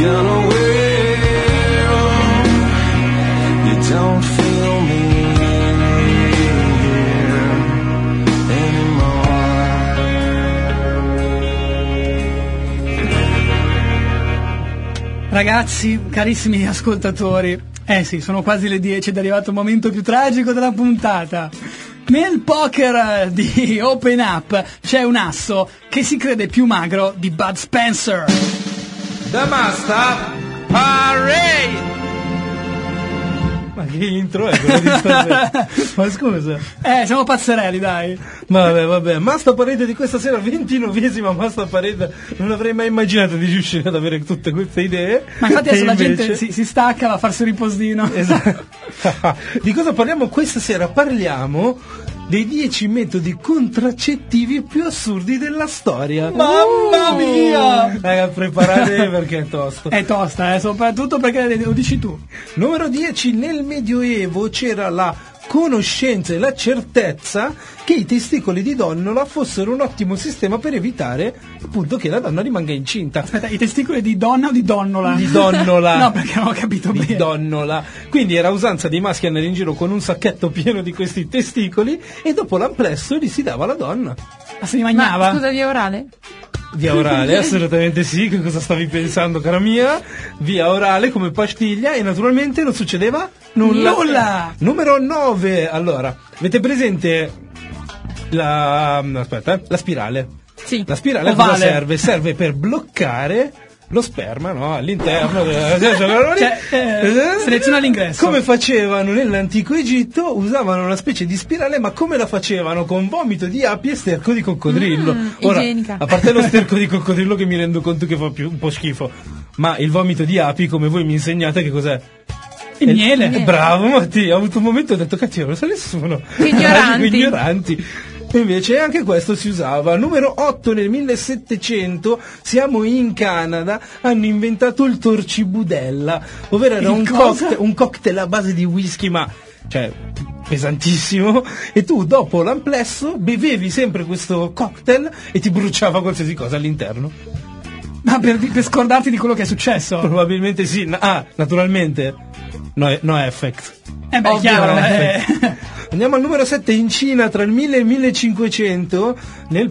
gone away. Oh, you don't feel me here anymore. Ragazzi, carissimi ascoltatori, sì, sono quasi le 10 ed è arrivato il momento più tragico della puntata. Nel poker di Open Up c'è un asso che si crede più magro di Bud Spencer. Da Masta Parade. Ma che intro è quello di stasera? Ma scusa. Siamo pazzerelli, dai. Vabbè, Masta Parade di questa sera, 29esima Masta Parade. Non avrei mai immaginato di riuscire ad avere tutte queste idee. Ma infatti adesso E la invece- gente si stacca, va a farsi un riposino. Esatto. Di cosa parliamo questa sera? Parliamo dei 10 metodi contraccettivi più assurdi della storia. Mamma mia! Preparate perché è tosto. È tosta, soprattutto perché lo dici tu. Numero 10. Nel Medioevo c'era la conoscenza e la certezza che i testicoli di donnola fossero un ottimo sistema per evitare appunto che la donna rimanga incinta. Aspetta, i testicoli di donna o di donnola? Di donnola. No, perché non ho capito Di bene. donnola. Quindi era usanza dei maschi andare in giro con un sacchetto pieno di questi testicoli e dopo l'amplesso li si dava alla donna. Ma se li Ma mangiava? scusa, via orale? Via orale, assolutamente sì. Che cosa stavi pensando, cara mia? Via orale come pastiglia e naturalmente non succedeva nulla. Numero 9. Allora, avete presente la spirale? Sì. La spirale a cosa Ovale. serve? Serve per bloccare lo sperma, no? All'interno seleziona l'ingresso. Come facevano nell'antico Egitto, usavano una specie di spirale, ma come la facevano? Con vomito di api e sterco di coccodrillo. Ora, igienica. a parte lo sterco di coccodrillo che mi rendo conto che fa un po' schifo, ma il vomito di api, come voi mi insegnate, che cos'è? Il miele. Bravo Mattia, ho avuto un momento e ho detto cazzo, non sa nessuno. Che ignoranti. Che ignoranti. E invece anche questo si usava. Numero 8. Nel 1700 siamo in Canada, hanno inventato il torcibudella, ovvero era un cocktail a base di whisky, ma cioè pesantissimo, e tu dopo l'amplesso bevevi sempre questo cocktail e ti bruciava qualsiasi cosa all'interno. Ma per scordarti di quello che è successo. Probabilmente sì. Naturalmente no effect. Beh, Ovvio, chiaro. Andiamo al numero 7. In Cina tra il 1000 e il 1500 nel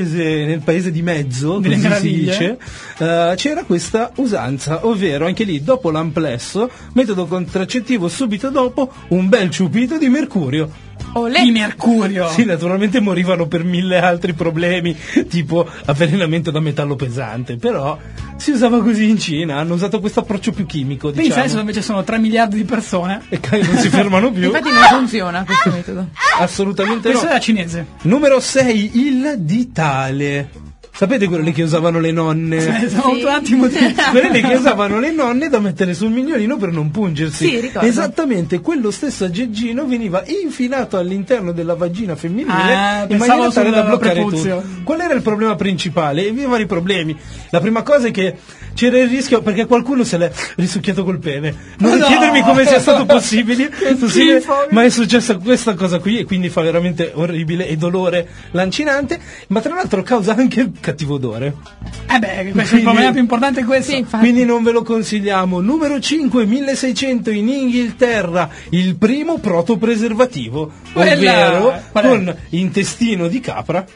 paese di mezzo, Delle così si meraviglie. dice, c'era questa usanza, ovvero anche lì dopo l'amplesso, metodo contraccettivo subito dopo, un bel ciupito di mercurio. Di mercurio. Sì, naturalmente morivano per 1000 altri problemi, tipo avvelenamento da metallo pesante, però si usava così in Cina, hanno usato questo approccio più chimico, Pensa adesso diciamo. invece sono 3 miliardi di persone. E non si fermano più. Infatti non funziona questo metodo. Assolutamente Questo no. era cinese. Numero 6, il ditale. Sapete quello lì che usavano le nonne? Siamo un attimo di... Quelli lì che usavano le nonne da mettere sul mignolino per non pungersi. Sì, ricordo. Esattamente, quello stesso aggeggino veniva infilato all'interno della vagina femminile in pensavo maniera tale sul da bloccare prepuzio. tutto. Qual era il problema principale? I vari problemi. La prima cosa è che c'era il rischio perché qualcuno se l'è risucchiato col pene. Non No! chiedermi come sia stato possibile, schifo. ma è successa questa cosa qui e quindi fa veramente orribile e dolore lancinante, ma tra l'altro causa anche il cattivo odore. Questo è il problema più importante è questo. Sì, infatti. Quindi non ve lo consigliamo. Numero 5, 1600 in Inghilterra, il primo protopreservativo, ovvero Qual è? con intestino di capra.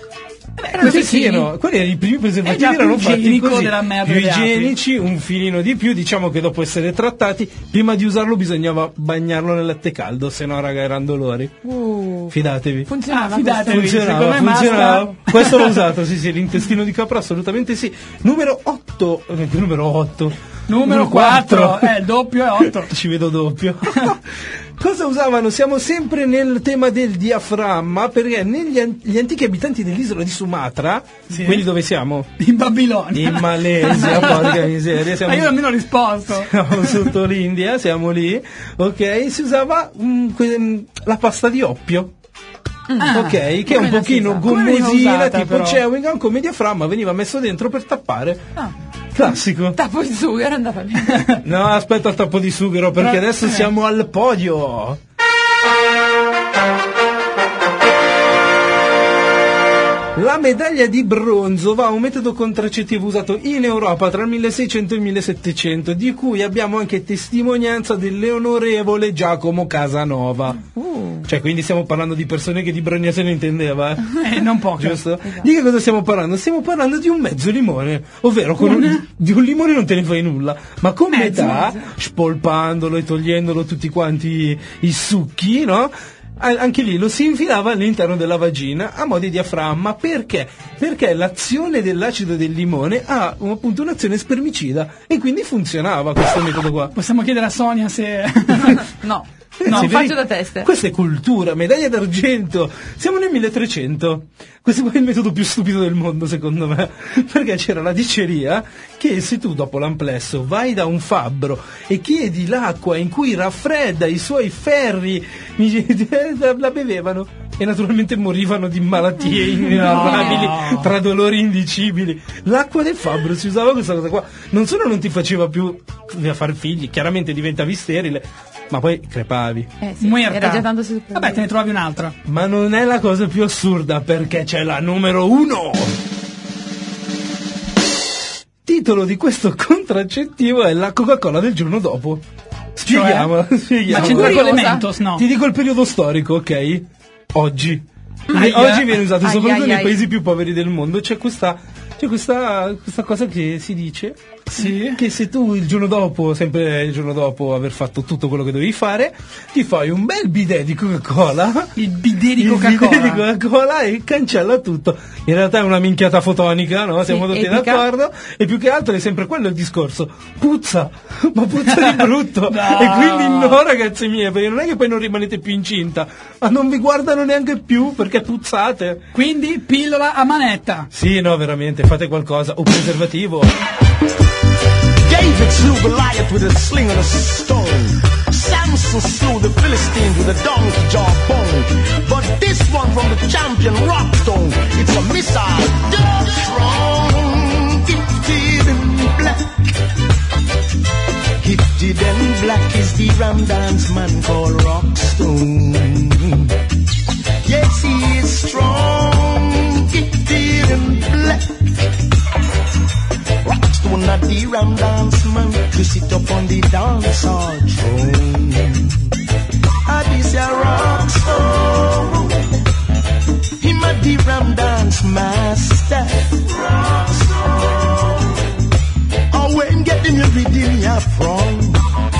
Erano vicini. Quelli erano i primi preservativi, È già più erano fatti igienico così, della merda più delle api. igienici, un filino di più. Diciamo che dopo essere trattati, prima di usarlo bisognava bagnarlo nel latte caldo, se no raga erano dolori. Fidatevi. Funzionava. fidatevi. Funzionava, secondo me funzionava. basta. Questo l'ho usato, sì, l'intestino di capra assolutamente sì. Numero 8. Numero 4. Il doppio è 8. Ci vedo doppio. Cosa usavano? Siamo sempre nel tema del diaframma, perché gli antichi abitanti dell'isola di Sumatra, Sì. quelli dove siamo? In Babilonia. In Malesia, porca miseria. Ma io almeno ho risposto. Siamo sotto l'India, siamo lì, ok? Si usava la pasta di oppio. Ok, che è un pochino Come veniva gommosina, usata, tipo però? chewing gum come diaframma, veniva messo dentro per tappare. Classico. Tappo di sughero andava bene. No, aspetta il tappo di sughero perché adesso siamo al podio. La medaglia di bronzo va a un metodo contraccettivo usato in Europa tra il 1600 e il 1700, di cui abbiamo anche testimonianza dell'onorevole Giacomo Casanova. Cioè, quindi stiamo parlando di persone che di brogna se ne intendeva, Non poco. giusto? Di che cosa stiamo parlando? Stiamo parlando di un mezzo limone, ovvero di un limone non te ne fai nulla, ma con metà, spolpandolo e togliendolo tutti quanti i succhi, no? Anche lì lo si infilava all'interno della vagina a mo' di diaframma. Perché? Perché l'azione dell'acido del limone ha appunto un'azione spermicida e quindi funzionava questo metodo qua. Possiamo chiedere a Sonia se... No, Sì, faccio vedi? da testa. Questa è cultura, medaglia d'argento. Siamo nel 1300. Questo qua è il metodo più stupido del mondo, secondo me. Perché c'era la diceria che se tu dopo l'amplesso vai da un fabbro e chiedi l'acqua in cui raffredda i suoi ferri, la bevevano. E naturalmente morivano di malattie inenarrabili, tra dolori indicibili. L'acqua del fabbro si usava questa cosa qua. Non solo non ti faceva più fare figli, chiaramente diventavi sterile, ma poi crepavi. Sì, Muerta. era già tanto Vabbè, te ne trovi un'altra. Ma non è la cosa più assurda, perché c'è la numero 1. Titolo di questo contraccettivo è la Coca-Cola del giorno dopo. Spieghiamola. Ma c'entra con le Curiosa. Mentos, no? Ti dico il periodo storico, ok? Oggi. Aia. Oggi viene usato Ai, soprattutto ai, nei ai. paesi più poveri del mondo. C'è questa cosa che si dice Sì. che se tu il giorno dopo, sempre il giorno dopo aver fatto tutto quello che dovevi fare, ti fai un bel bidet di Coca-Cola, Il bidet di il Coca-Cola. bidet di Coca-Cola e cancella tutto. In realtà è una minchiata fotonica, no? Siamo tutti epica. d'accordo. E più che altro è sempre quello il discorso. Puzza, ma puzza di brutto. No. E quindi no, ragazzi miei, perché non è che poi non rimanete più incinta, ma non vi guardano neanche più perché puzzate. Quindi pillola a manetta. Sì, no, veramente, fate qualcosa. O preservativo. David slew Goliath with a sling and a stone. Samson slew the Philistines with a donkey jawbone. But this one from the champion Rockstone, it's a missile. Strong, gifted and black. Gifted and black is the ram dance man called Rockstone. Yes, he is strong, gifted and black. Rockstone not the ram dance man to sit up on the dance hall throne. This a Rockstone, him a the ram dance master. Rockstone, oh when get him your rhythm ya from.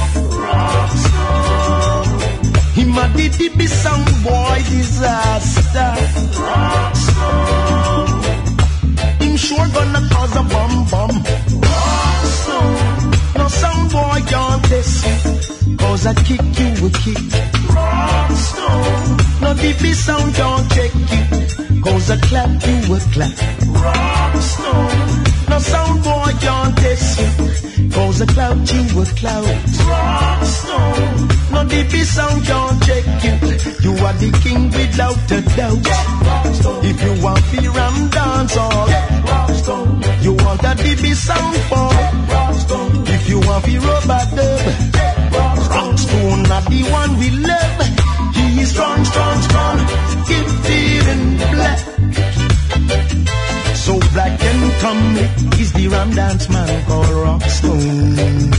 Rockstone, him a the DB sound boy disaster. Rockstone, him sure gonna cause a bomb. Rockstone, no sound boy can't test you, cause I kick you a kick. Rockstone, no DB sound can't check you, cause I clap you a clap. Rockstone, no sound boy can't test you, cause I clout you a clout. Rockstone, no DB sound can't check you, you are the king without a doubt. If you want to ram dance all, you want a DB sound for. If you want to rubber dub, Rockstone not the one we love. He is strong, gifted and black. So black and comely is the ram dance man called Rockstone.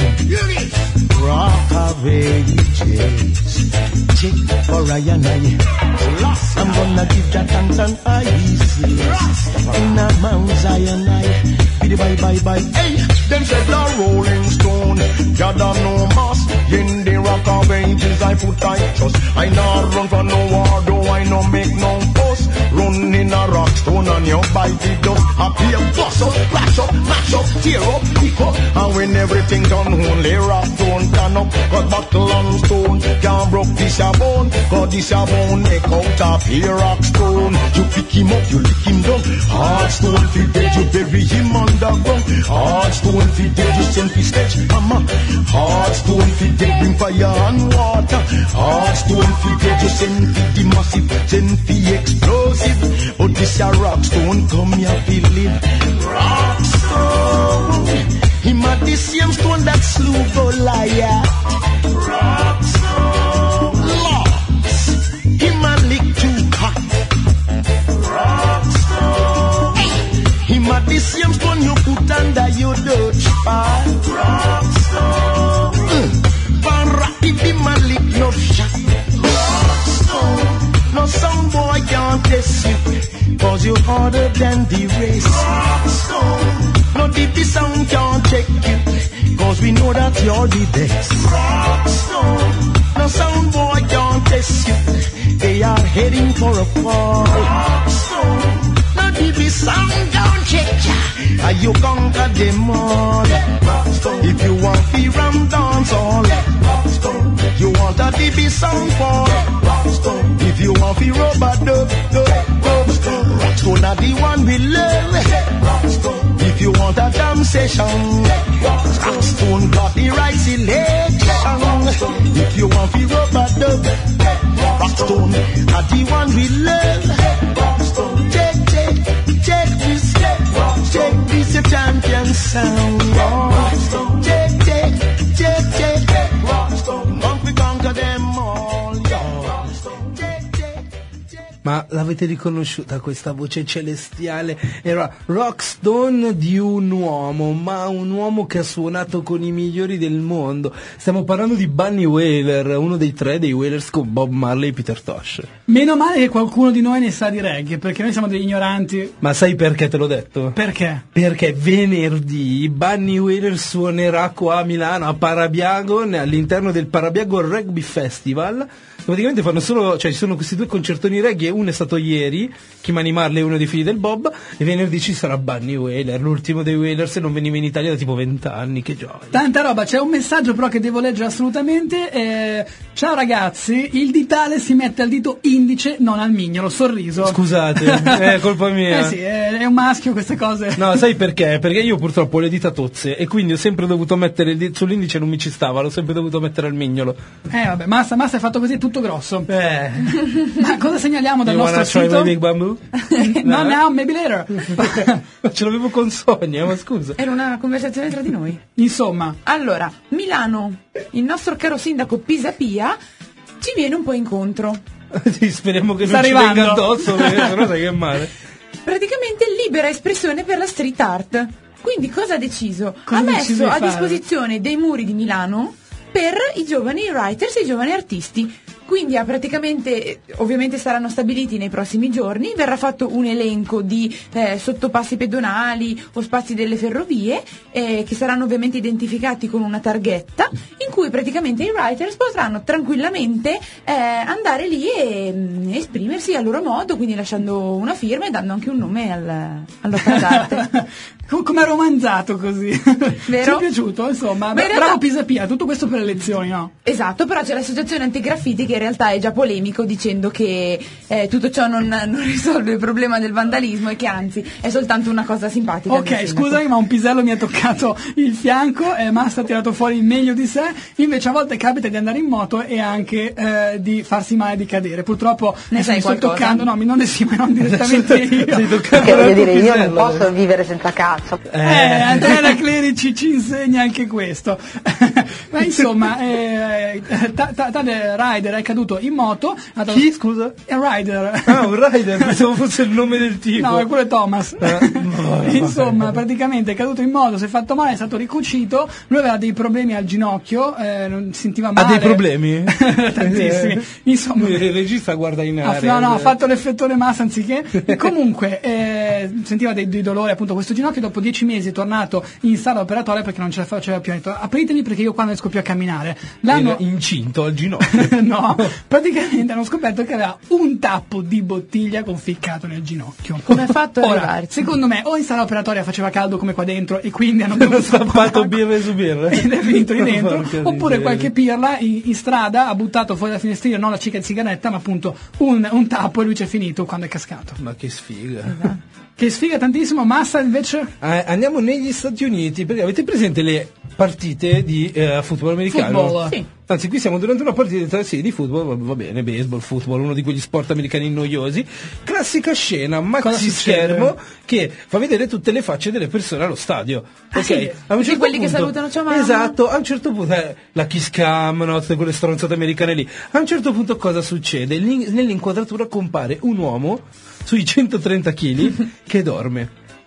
Rock of ages, check for Ryan. I'm gonna give that thanks and praises in a Mount Zion. Bye. Hey, them said the Rolling Stone, gather no mass. In the rock of ages I put I trust. I not run for no war, though I no make no fuss. Run in a Rockstone and you bite the dust. Happy a bust up, crash up, mash up, tear up, pick up. And when everything done, only Rockstone can up. Cause battle on stone can't broke this a bone. Cause this a bone make out of here Rockstone. You pick him up, you lick him down. Hard stone fi dead, you bury him underground. Hard stone fi dead, you send fi sledge hammer. Hard stone fi dead, bring fire and water. Hard stone fi dead, you send fi the massive, send fi explosive. But this a Rockstone come here fi live. Rockstone, him a the same stone that slew Goliath. Rockstone, lost, him a lick too hot. Rockstone, same stone you put under your Dutch pile. Rockstone. Pan rocky the man lick no shot. Rockstone. No sound boy can't test you, cause you're harder than the rest. Rockstone. No DP sound can't check you, cause we know that you're the best. Rockstone. No sound boy can't test you, they are heading for a fall. Rockstone. No DP sound can't check ya, you conquer them all. If you want the ram dance all, you want a DB sound for. If you want the rubber dub, Rockstone are the one we love. If you want a damn session, Rockstone got the right selection. If you want the rubber dub, Rockstone are the one we love. Check this, check this your champion sound. Check, don't we conquer them all. Ma l'avete riconosciuta questa voce celestiale? Era Rockstone di un uomo, ma un uomo che ha suonato con i migliori del mondo. Stiamo parlando di Bunny Wailer, uno dei 3 dei Wailers con Bob Marley e Peter Tosh. Meno male che qualcuno di noi ne sa di reggae, perché noi siamo degli ignoranti. Ma sai perché te l'ho detto? Perché? Perché venerdì Bunny Wailer suonerà qua a Milano, a Parabiago, all'interno del Parabiago Rugby Festival. Praticamente fanno solo, cioè ci sono questi 2 concertoni reggae, uno è stato ieri, Kimani Marley è uno dei figli del Bob, e venerdì ci sarà Bunny Wailer, l'ultimo dei Wailers, e non veniva in Italia da tipo 20 anni, che gioia. Tanta roba, c'è un messaggio però che devo leggere assolutamente. Ciao ragazzi, il ditale si mette al dito indice, non al mignolo, sorriso. Scusate, è colpa mia. Sì, è un maschio queste cose. No, sai perché? Perché io purtroppo ho le dita tozze, e quindi ho sempre dovuto mettere il dito sull'indice, non mi ci stava, l'ho sempre dovuto mettere al mignolo. Vabbè, Massa è fatto così, è tutto grosso. Ma cosa segnaliamo dal nostro try sito? my big bamboo? No, now, maybe later. Ce l'avevo con Sonia, ma scusa. Era una conversazione tra di noi. Insomma, Allora, Milano, il nostro caro sindaco Pisapia ci viene un po' incontro. Sì, speriamo che Sta non ci arrivando. venga addosso, perché sennò sai che è male. Praticamente libera espressione per la street art. Quindi cosa ha deciso? Cosa Ha ha deciso messo di a fare? disposizione dei muri di Milano per i giovani writers e i giovani artisti. Quindi praticamente, ovviamente saranno stabiliti nei prossimi giorni, verrà fatto un elenco di sottopassi pedonali o spazi delle ferrovie che saranno ovviamente identificati con una targhetta, in cui praticamente i writers potranno tranquillamente andare lì e esprimersi a loro modo, quindi lasciando una firma e dando anche un nome all'opera d'arte. come è romanzato così. Vero? Ci è piaciuto, insomma. Ma in Bravo realtà- Pisapia, tutto questo per le elezioni, no? Esatto, però c'è l'associazione antigraffiti che in realtà è già polemico, dicendo che tutto ciò non risolve il problema del vandalismo e che anzi è soltanto una cosa simpatica. del Ok, sindaco. scusami, ma un pisello mi ha toccato il fianco e Massa ha tirato fuori il meglio di sé. Invece a volte capita di andare in moto e anche di farsi male, di cadere. Purtroppo Ne adesso sai mi sto qualcosa? toccando, no, non direttamente io. Sei toccato Che voglio l'altro dire, io non pisello. posso vivere senza cazzo. Andrea Clerici ci insegna anche questo. Ma insomma, tale rider è caduto in moto. Chi, scusa? È rider. Ah, un rider, pensavo fosse il nome del tipo. No, è quello è Thomas. No, Insomma, praticamente è caduto in moto, si è fatto male, è stato ricucito. Lui aveva dei problemi al ginocchio, non si sentiva Ha male. dei problemi? Tantissimi. Insomma, Il regista guarda in aria. no, ha fatto l'effettore Massa anziché. E comunque sentiva dei dolori appunto questo ginocchio. Dopo 10 mesi è tornato in sala operatoria perché non ce la faceva più. Ha detto apritemi perché io qua non riesco più a camminare. Era incinto al ginocchio. No, praticamente hanno scoperto che aveva un tappo di bottiglia conficcato nel ginocchio. Come ha fatto a Ora, arrivarci? secondo me, o in sala operatoria faceva caldo come qua dentro e quindi hanno Hanno dovuto stappato birra su birra. ed è finito lì dentro, Porca oppure miseria. qualche pirla in strada ha buttato fuori dalla finestrina non la cicca di sigaretta ma appunto un tappo e lui c'è finito quando è cascato. Ma che sfiga. Che sfiga tantissimo. Massa invece Andiamo negli Stati Uniti, perché avete presente le partite di football americano? Football. Sì. Anzi, qui siamo durante una partita di football, va bene, baseball, football, uno di quegli sport americani noiosi. Classica scena, maxi schermo che fa vedere tutte le facce delle persone allo stadio. Ah, ok? sì? A un Tutti certo quelli che punto- salutano, ciao mamma. Esatto, a un certo punto la kiss cam, no, tutte quelle stronzate americane lì. A un certo punto cosa succede? Nell'inquadratura compare un uomo sui 130 kg che dorme.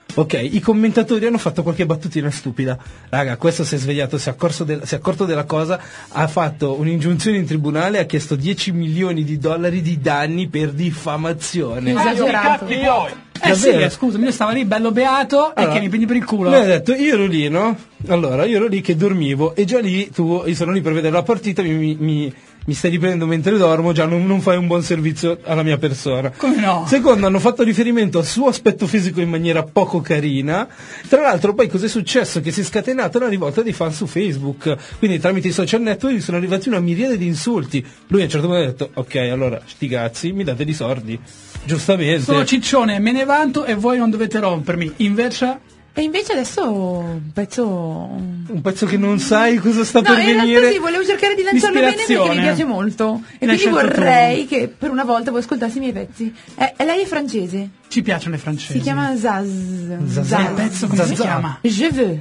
Ok, i commentatori hanno fatto qualche battutina stupida. Raga, questo si è svegliato, si è accorto della cosa, ha fatto un'ingiunzione in tribunale, ha chiesto $10 milioni di danni per diffamazione. Esagerato. Davvero? Scusami, io stavo lì bello beato e Allora, che mi prendi per il culo. Lui ha detto, io ero lì, no? Allora, io ero lì che dormivo e già lì io sono lì per vedere la partita, mi stai riprendendo mentre dormo, già non fai un buon servizio alla mia persona. Come no? Secondo, hanno fatto riferimento al suo aspetto fisico in maniera poco carina. Tra l'altro, poi cos'è successo? Che si è scatenata una rivolta di fan su Facebook, quindi tramite i social network gli sono arrivati una miriade di insulti. Lui a un certo punto ha detto, ok, allora, sti cazzi, mi date dei soldi. Giustamente. Sono ciccione, me ne vanto e voi non dovete rompermi. Invece... E invece adesso un pezzo che non sai cosa sta per in venire. realtà sì, volevo cercare di lanciarlo bene perché mi piace molto. E L'hai quindi scelto vorrei che per una volta voi ascoltassi i miei pezzi. Lei è francese. Ci piacciono i francesi. Si chiama Zaz. Zaz. Il pezzo come si chiama? Je veux.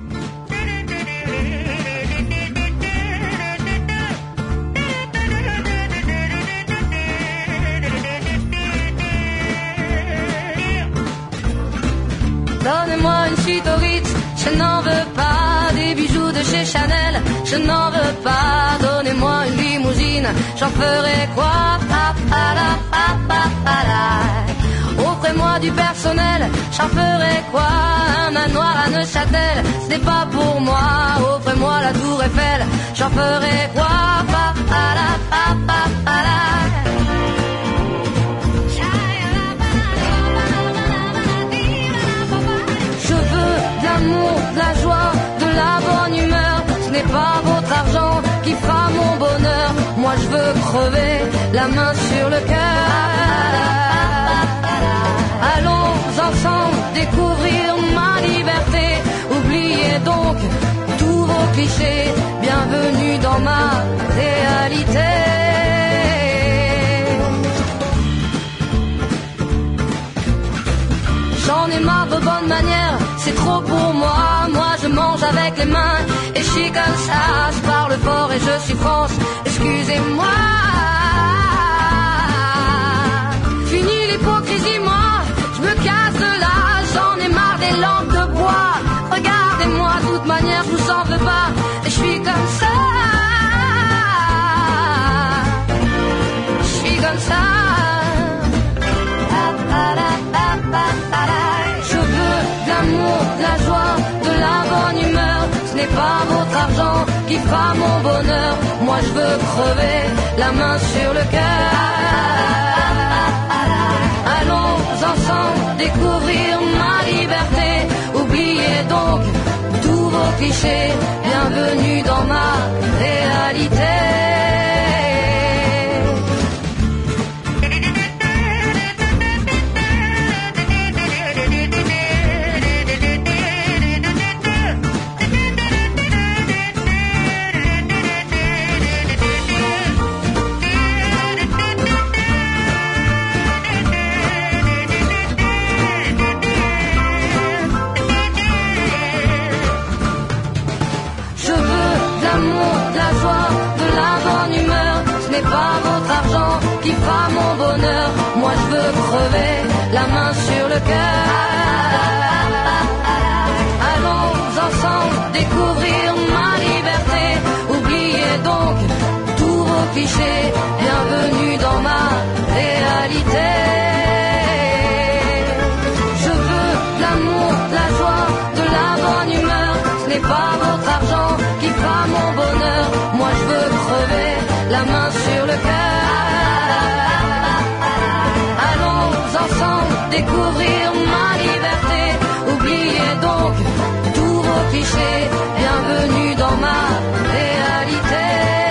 Donnez-moi une suite au Ritz, je n'en veux pas. Des bijoux de chez Chanel, je n'en veux pas. Donnez-moi une limousine, j'en ferai quoi? Offrez-moi du personnel, j'en ferai quoi? Un manoir à Neuchâtel, ce n'est pas pour moi. Offrez-moi la tour Eiffel, j'en ferai quoi? Je veux de l'amour, de la joie, de la bonne humeur. Ce n'est pas votre argent qui fera mon bonheur. Moi je veux crever la main sur le cœur. Allons ensemble découvrir ma liberté. Oubliez donc tous vos clichés. Bienvenue dans ma réalité. J'en ai marre de bonnes manières, c'est trop pour moi. Moi je mange avec les mains et je suis comme ça. Je parle fort et je suis France, excusez-moi. Fini l'hypocrisie, moi, je me casse de là. J'en ai marre des lampes de bois. Regardez-moi, de toute manière, je vous en veux pas. Et je suis comme ça. Je suis comme ça. Je veux de l'amour, de la joie, de la bonne humeur. Ce n'est pas votre argent qui fera mon bonheur. Moi je veux crever la main sur le cœur. Allons ensemble découvrir ma liberté. Oubliez donc tous vos clichés. Bienvenue dans ma réalité. Pas votre argent qui fera mon bonheur. Moi je veux crever la main sur le cœur. Allons ensemble découvrir ma liberté. Oubliez donc tous vos clichés. Bienvenue dans ma réalité. Je veux de l'amour, de la joie, de la bonne humeur. Ce n'est pas votre argent qui fera mon bonheur. Moi je veux crever la main sur le cœur. Allons ensemble découvrir ma liberté. Oubliez donc tous vos clichés. Bienvenue dans ma réalité.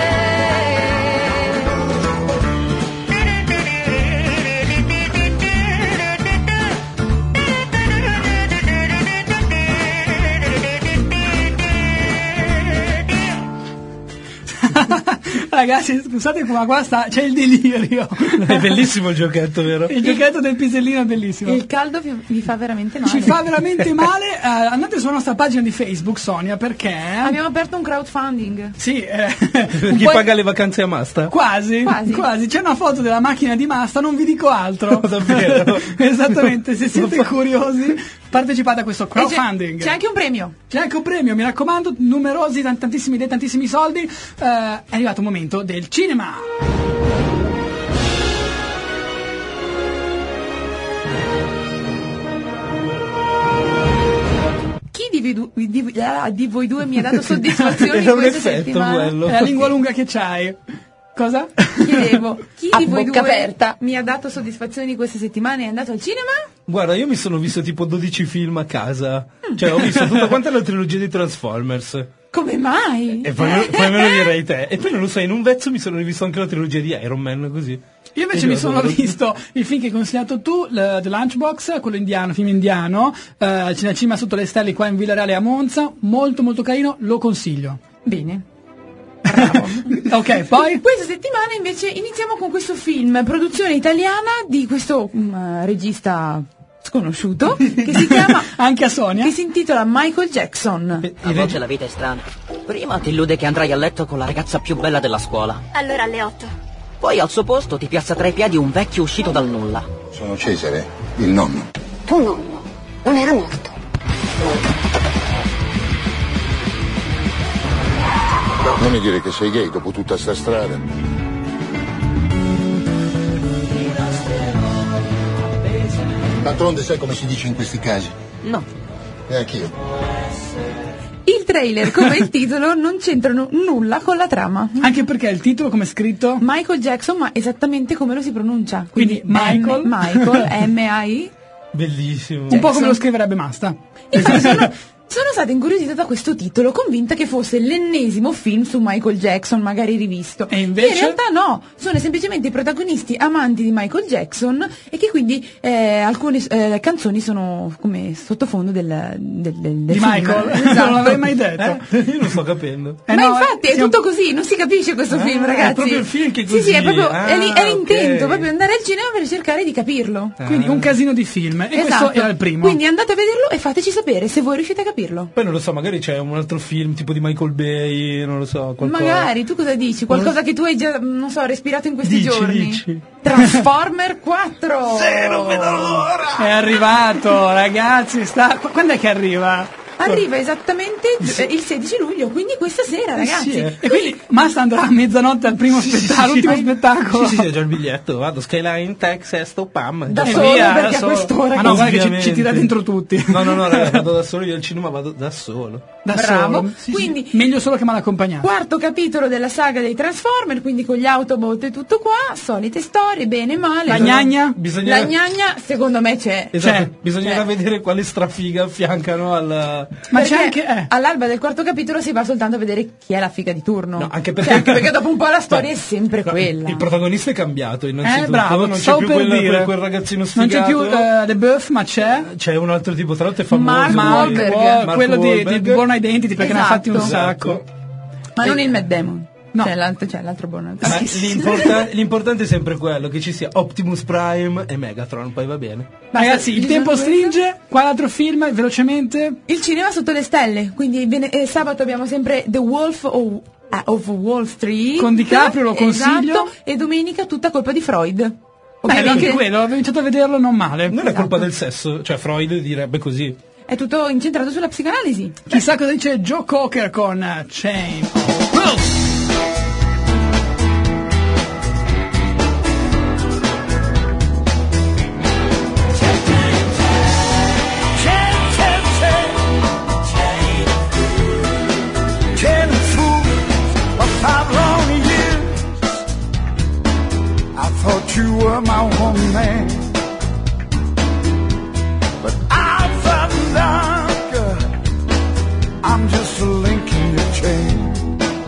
Ragazzi, scusate, ma qua c'è il delirio. È bellissimo il giochetto, vero? Il giochetto del pisellino è bellissimo. Il caldo vi fa veramente male. Ci fa veramente male. Andate sulla nostra pagina di Facebook, Sonia, perché abbiamo aperto un crowdfunding. Sì, per chi paga le vacanze a Masta? Quasi. C'è una foto della macchina di Masta, non vi dico altro. Davvero? Esattamente, se siete curiosi partecipate a questo crowdfunding. C'è anche un premio. C'è anche un premio, mi raccomando, numerosi, tantissimi idee, tantissimi soldi. È arrivato il momento del cinema. Chi di voi due mi ha dato soddisfazioni Era un questa effetto settimana? quello. È la lingua lunga che c'hai. Cosa? Chiedevo, chi A di voi bocca due aperta. mi ha dato soddisfazioni questa settimana e è andato al cinema? Guarda, io mi sono visto tipo 12 film a casa. Cioè, ho visto tutta quanta la trilogia di Transformers. Come mai? E poi me lo direi te. E poi non lo so, in un vezzo mi sono rivisto anche la trilogia di Iron Man, così. Io invece mi sono visto il film che hai consigliato tu, The Lunchbox, quello indiano, film indiano, Cinema sotto le stelle qua in Villareale a Monza, molto molto carino, lo consiglio. Bene. Ok, poi? Questa settimana invece iniziamo con questo film, produzione italiana di questo regista sconosciuto, che si chiama anche a Sonia, che si intitola Michael Jackson. A volte la vita è strana. Prima ti illude che andrai a letto con la ragazza più bella della scuola. Allora alle 8. Poi al suo posto ti piazza tra i piedi un vecchio uscito dal nulla. Sono Cesare, il nonno. Tuo nonno non era morto. Non mi dire che sei gay dopo tutta sta strada. D'altronde sai come si dice in questi casi? No. E anch'io. Il trailer come il titolo non c'entrano nulla con la trama. Anche perché il titolo come è scritto? Michael Jackson, ma esattamente come lo si pronuncia. Quindi Michael M-I. Bellissimo. Un po' come lo scriverebbe Masta. Infatti sono stata incuriosita da questo titolo, convinta che fosse l'ennesimo film su Michael Jackson, magari rivisto. E invece? In realtà no, sono semplicemente i protagonisti amanti di Michael Jackson e che quindi alcune canzoni sono come sottofondo del di film. Michael. Esatto. Non l'avrei mai detto. Io lo sto capendo. Ma infatti è tutto così, non si capisce questo film, ragazzi. È proprio il film che così. Sì, è proprio è l'intento, ok. proprio andare al cinema per cercare di capirlo. Quindi un casino di film. E questo Esatto. era il primo. Quindi andate a vederlo e fateci sapere se voi riuscite a capirlo. Poi non lo so, magari c'è un altro film tipo di Michael Bay, non lo so, qualcosa. Magari, tu cosa dici? Qualcosa che tu hai già, non so, respirato in questi giorni? Dici. Transformer 4! Non vedo l'ora! È arrivato, ragazzi. Quando è che arriva? Arriva esattamente il 16 luglio, quindi questa sera, ragazzi. Sì, e quindi Masta andrà a mezzanotte al primo spettacolo, l'ultimo spettacolo. Sì, ho già il biglietto, vado, Skyline, Texas, Pam. Da solo, perché a quest'ora. Ma no, guarda che ci tira dentro tutti. No, ragazzi, vado da solo, io al cinema vado da solo. Bravo. Solo. Quindi, meglio solo che mal accompagnato. Quarto capitolo della saga dei Transformer, quindi con gli Autobot e tutto qua, solite storie, bene e male. La gnagna? La gnagna, secondo me c'è. Esatto, bisognerà vedere quale strafiga affiancano al... Ma perché c'è anche all'alba del quarto capitolo si va soltanto a vedere chi è la figa di turno. No, anche perché dopo un po' la storia è sempre quella. Il protagonista è cambiato, innanzitutto. Bravo, non c'è più quel ragazzino sfigato. Non c'è più LeBeouf, ma c'è un altro tipo, tra l'altro è famoso. Mark Wahlberg. Quello di Born Identity, perché ne ha fatti un Esatto. sacco. Ma non il Matt Damon. No. C'è l'altro buono. Ma l'importante è sempre quello, che ci sia Optimus Prime e Megatron, poi va bene. Ragazzi, il tempo stringe, qua l'altro film, velocemente. Il cinema sotto le stelle, quindi sabato abbiamo sempre The Wolf of Wall Street. Con DiCaprio, lo consiglio. Esatto, e domenica tutta colpa di Freud. Beh, anche quello, ho iniziato a vederlo non male. Non è colpa del sesso, cioè Freud direbbe così. È tutto incentrato sulla psicanalisi. Chissà cosa dice Joe Cocker con Chain of Wolves. You were my woman, but I found out, girl, I'm just a link in your chain.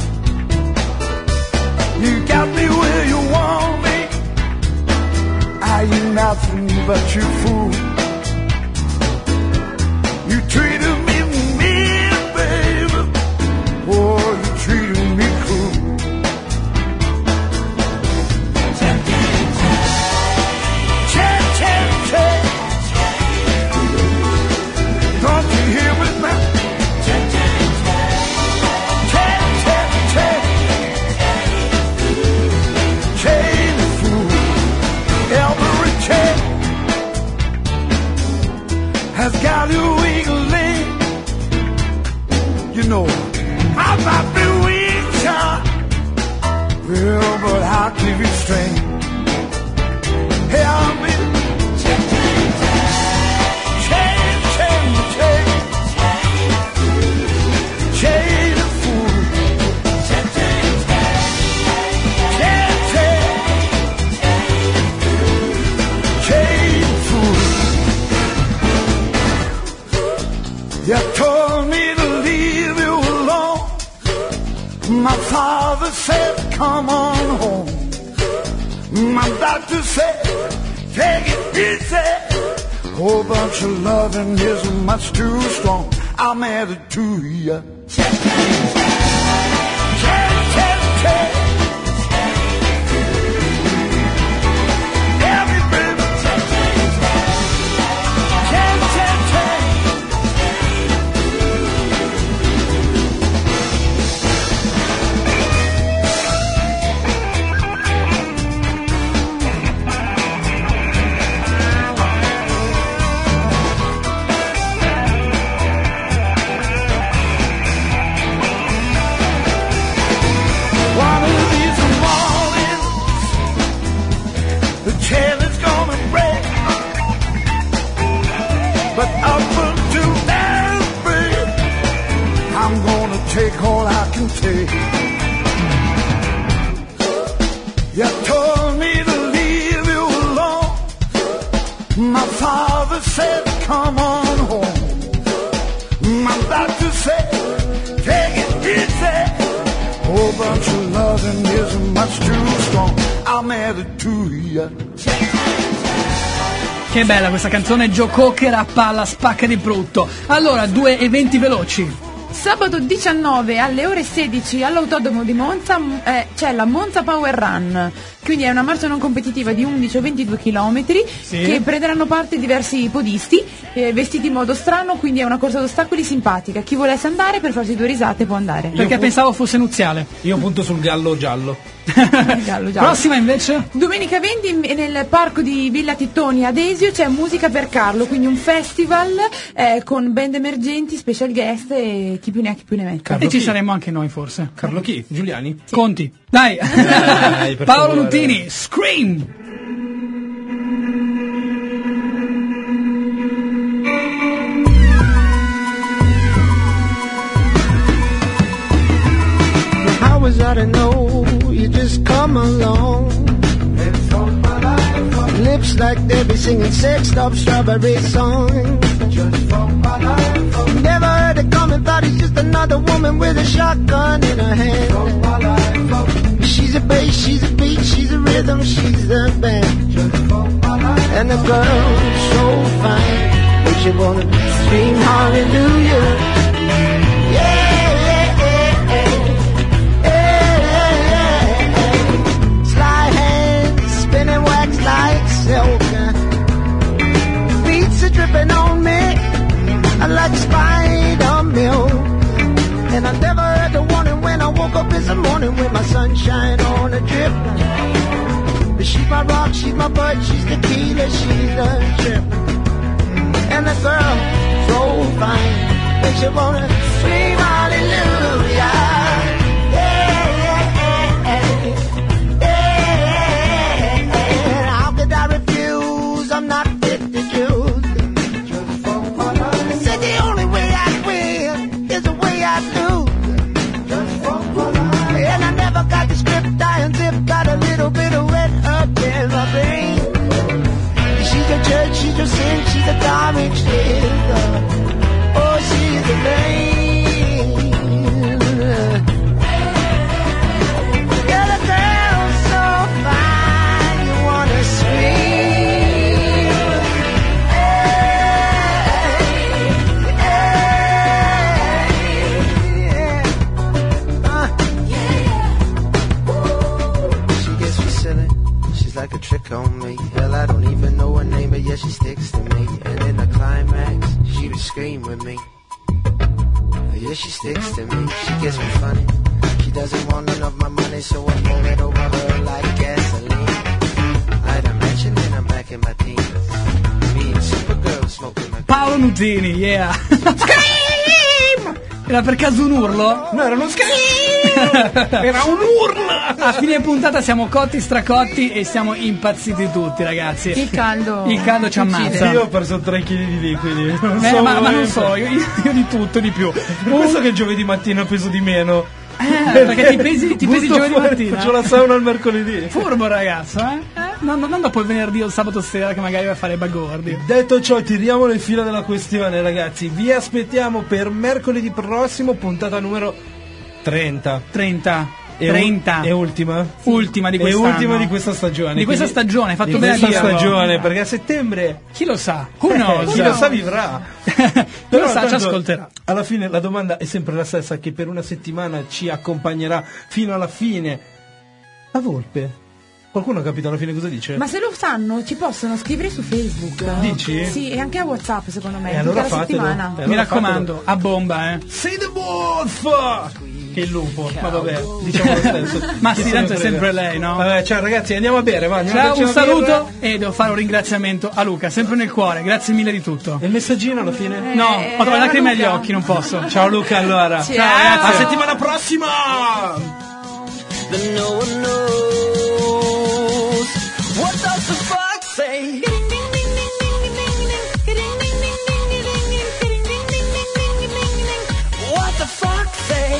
you know I might be weak, child. Well, but I'll keep you straight. Hey, I'll be change, the fool. Change the fool. You told me to leave you alone. My father said, come on home. My doctor said, take it easy. Whole bunch of loving is much too strong. I'm added to you. Take all I can take. You told me to leave you alone. My father said, come on home. My doctor said, take it easy. Whole bunch of loving isn't much too strong. I'm added to you. Che bella questa canzone, Joe Cocker a palla spacca di brutto. Allora, 2 eventi veloci. Sabato 19 alle ore 16 all'Autodromo di Monza c'è la Monza Power Run, quindi è una marcia non competitiva di 11 o 22 km che prenderanno parte diversi podisti vestiti in modo strano, quindi è una corsa d'ostacoli simpatica. Chi volesse andare per farsi 2 risate può andare. Perché pensavo fosse nuziale. Io punto sul gallo giallo. Gallo. Prossima invece? Domenica 20 nel parco di Villa Tittoni ad Esio c'è Musica per Carlo, quindi un festival con band emergenti, special guest e chi più ne ha chi più ne mette. Carlo e ci saremo anche noi forse. Carlo chi? Giuliani? Sì. Conti. Dai. Paolo Nutini, Scream. How was I to know you just come along? Lips like they be singing sexed up strawberry song. Never heard it coming, thought it's just another woman with a shotgun in her hand. She's a bass, she's a beat, she's a rhythm, she's the band. And the girl's so fine, makes you wanna scream hallelujah. Yeah. Like silk, beats are dripping on me like spider milk. And I never heard the warning when I woke up this morning with my sunshine on a drip. But she's my rock, she's my bud, she's the tequila, she's the trip. And the girl so fine makes you wanna scream hallelujah. I'm not fit to choose. Said the only way I win is the way I lose. And I never got the script, I unzipped, got a little bit of wet up in my brain. She's a church, she's a sin, she's a garbage digger. Oh, she's a lame. Yeah, the girl's so fine, you wanna scream. Like a trick on me. Hell, I don't even know her name, but yeah, she sticks to me. And in the climax, she would scream with me. Yeah, she sticks to me. She gets me funny. She doesn't want none of my money, so I pour it over her like gasoline. Light a match and then I'm back in my teens. Me and Supergirl smoking my... Paolo Nutini, yeah. Scream! Era per caso un urlo? No, era uno era un urlo! A fine puntata siamo cotti stracotti e siamo impazziti tutti, ragazzi. Il caldo ci ammazza. Io ho perso 3 kg di liquidi. Ma non so, io di tutto, di più. Per questo che giovedì mattina peso di meno. Perché ti pesi giovedì mattina. Faccio la sauna il mercoledì. Furbo ragazzo, non dopo il venerdì o il sabato sera che magari vai a fare i bagordi. Detto ciò, tiriamo le fila della questione, ragazzi. Vi aspettiamo per mercoledì prossimo, puntata numero 30. E ultima? Ultima di quest'anno. E ultima di questa stagione. Di questa stagione, hai fatto di bene a questa dirlo. stagione, perché a settembre chi lo sa? Who knows? Chi lo sa vivrà. Chi lo sa ci ascolterà. Alla fine la domanda è sempre la stessa, che per una settimana ci accompagnerà fino alla fine. La volpe. Qualcuno ha capito alla fine cosa dice? Ma se lo sanno ci possono scrivere su Facebook. Dici? Sì, e anche a WhatsApp secondo me. E allora tutta la fatelo. settimana. Allora Mi raccomando, a bomba, Say the wolf! Che il lupo, ma vabbè, diciamo lo stesso. Ma Chi sì, se ne tanto è frega? sempre lei, no? Vabbè, ciao ragazzi, andiamo a bere, va. Ciao, un saluto e devo fare un ringraziamento a Luca, sempre nel cuore, grazie mille di tutto. E il messaggino alla fine? No, ho le lacrime agli Luca. occhi, non posso. Ciao Luca, allora. Ciao. ragazzi. A settimana prossima! That no one knows. What does the fuck say? What the fuck say?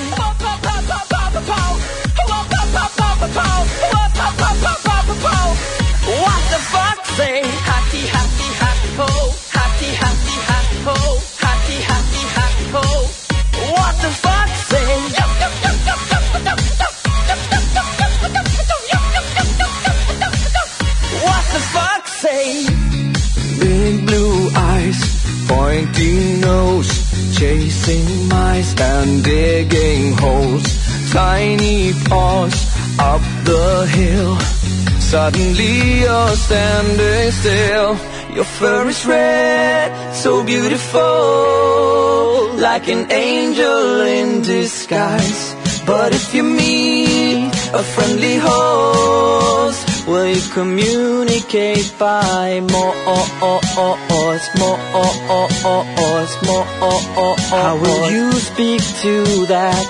What the fuck say? Happy, happy, happy ho. Happy, happy, happy ho. Happy, happy, happy ho. What the fuck say? What the fuck say? Big blue eyes, pointing nose, chasing mice and digging holes. Tiny paws up the hill. Suddenly you're standing still. Your fur is red, so beautiful, like an angel in disguise. But if you meet a friendly host, will you communicate by more? How will you speak to that?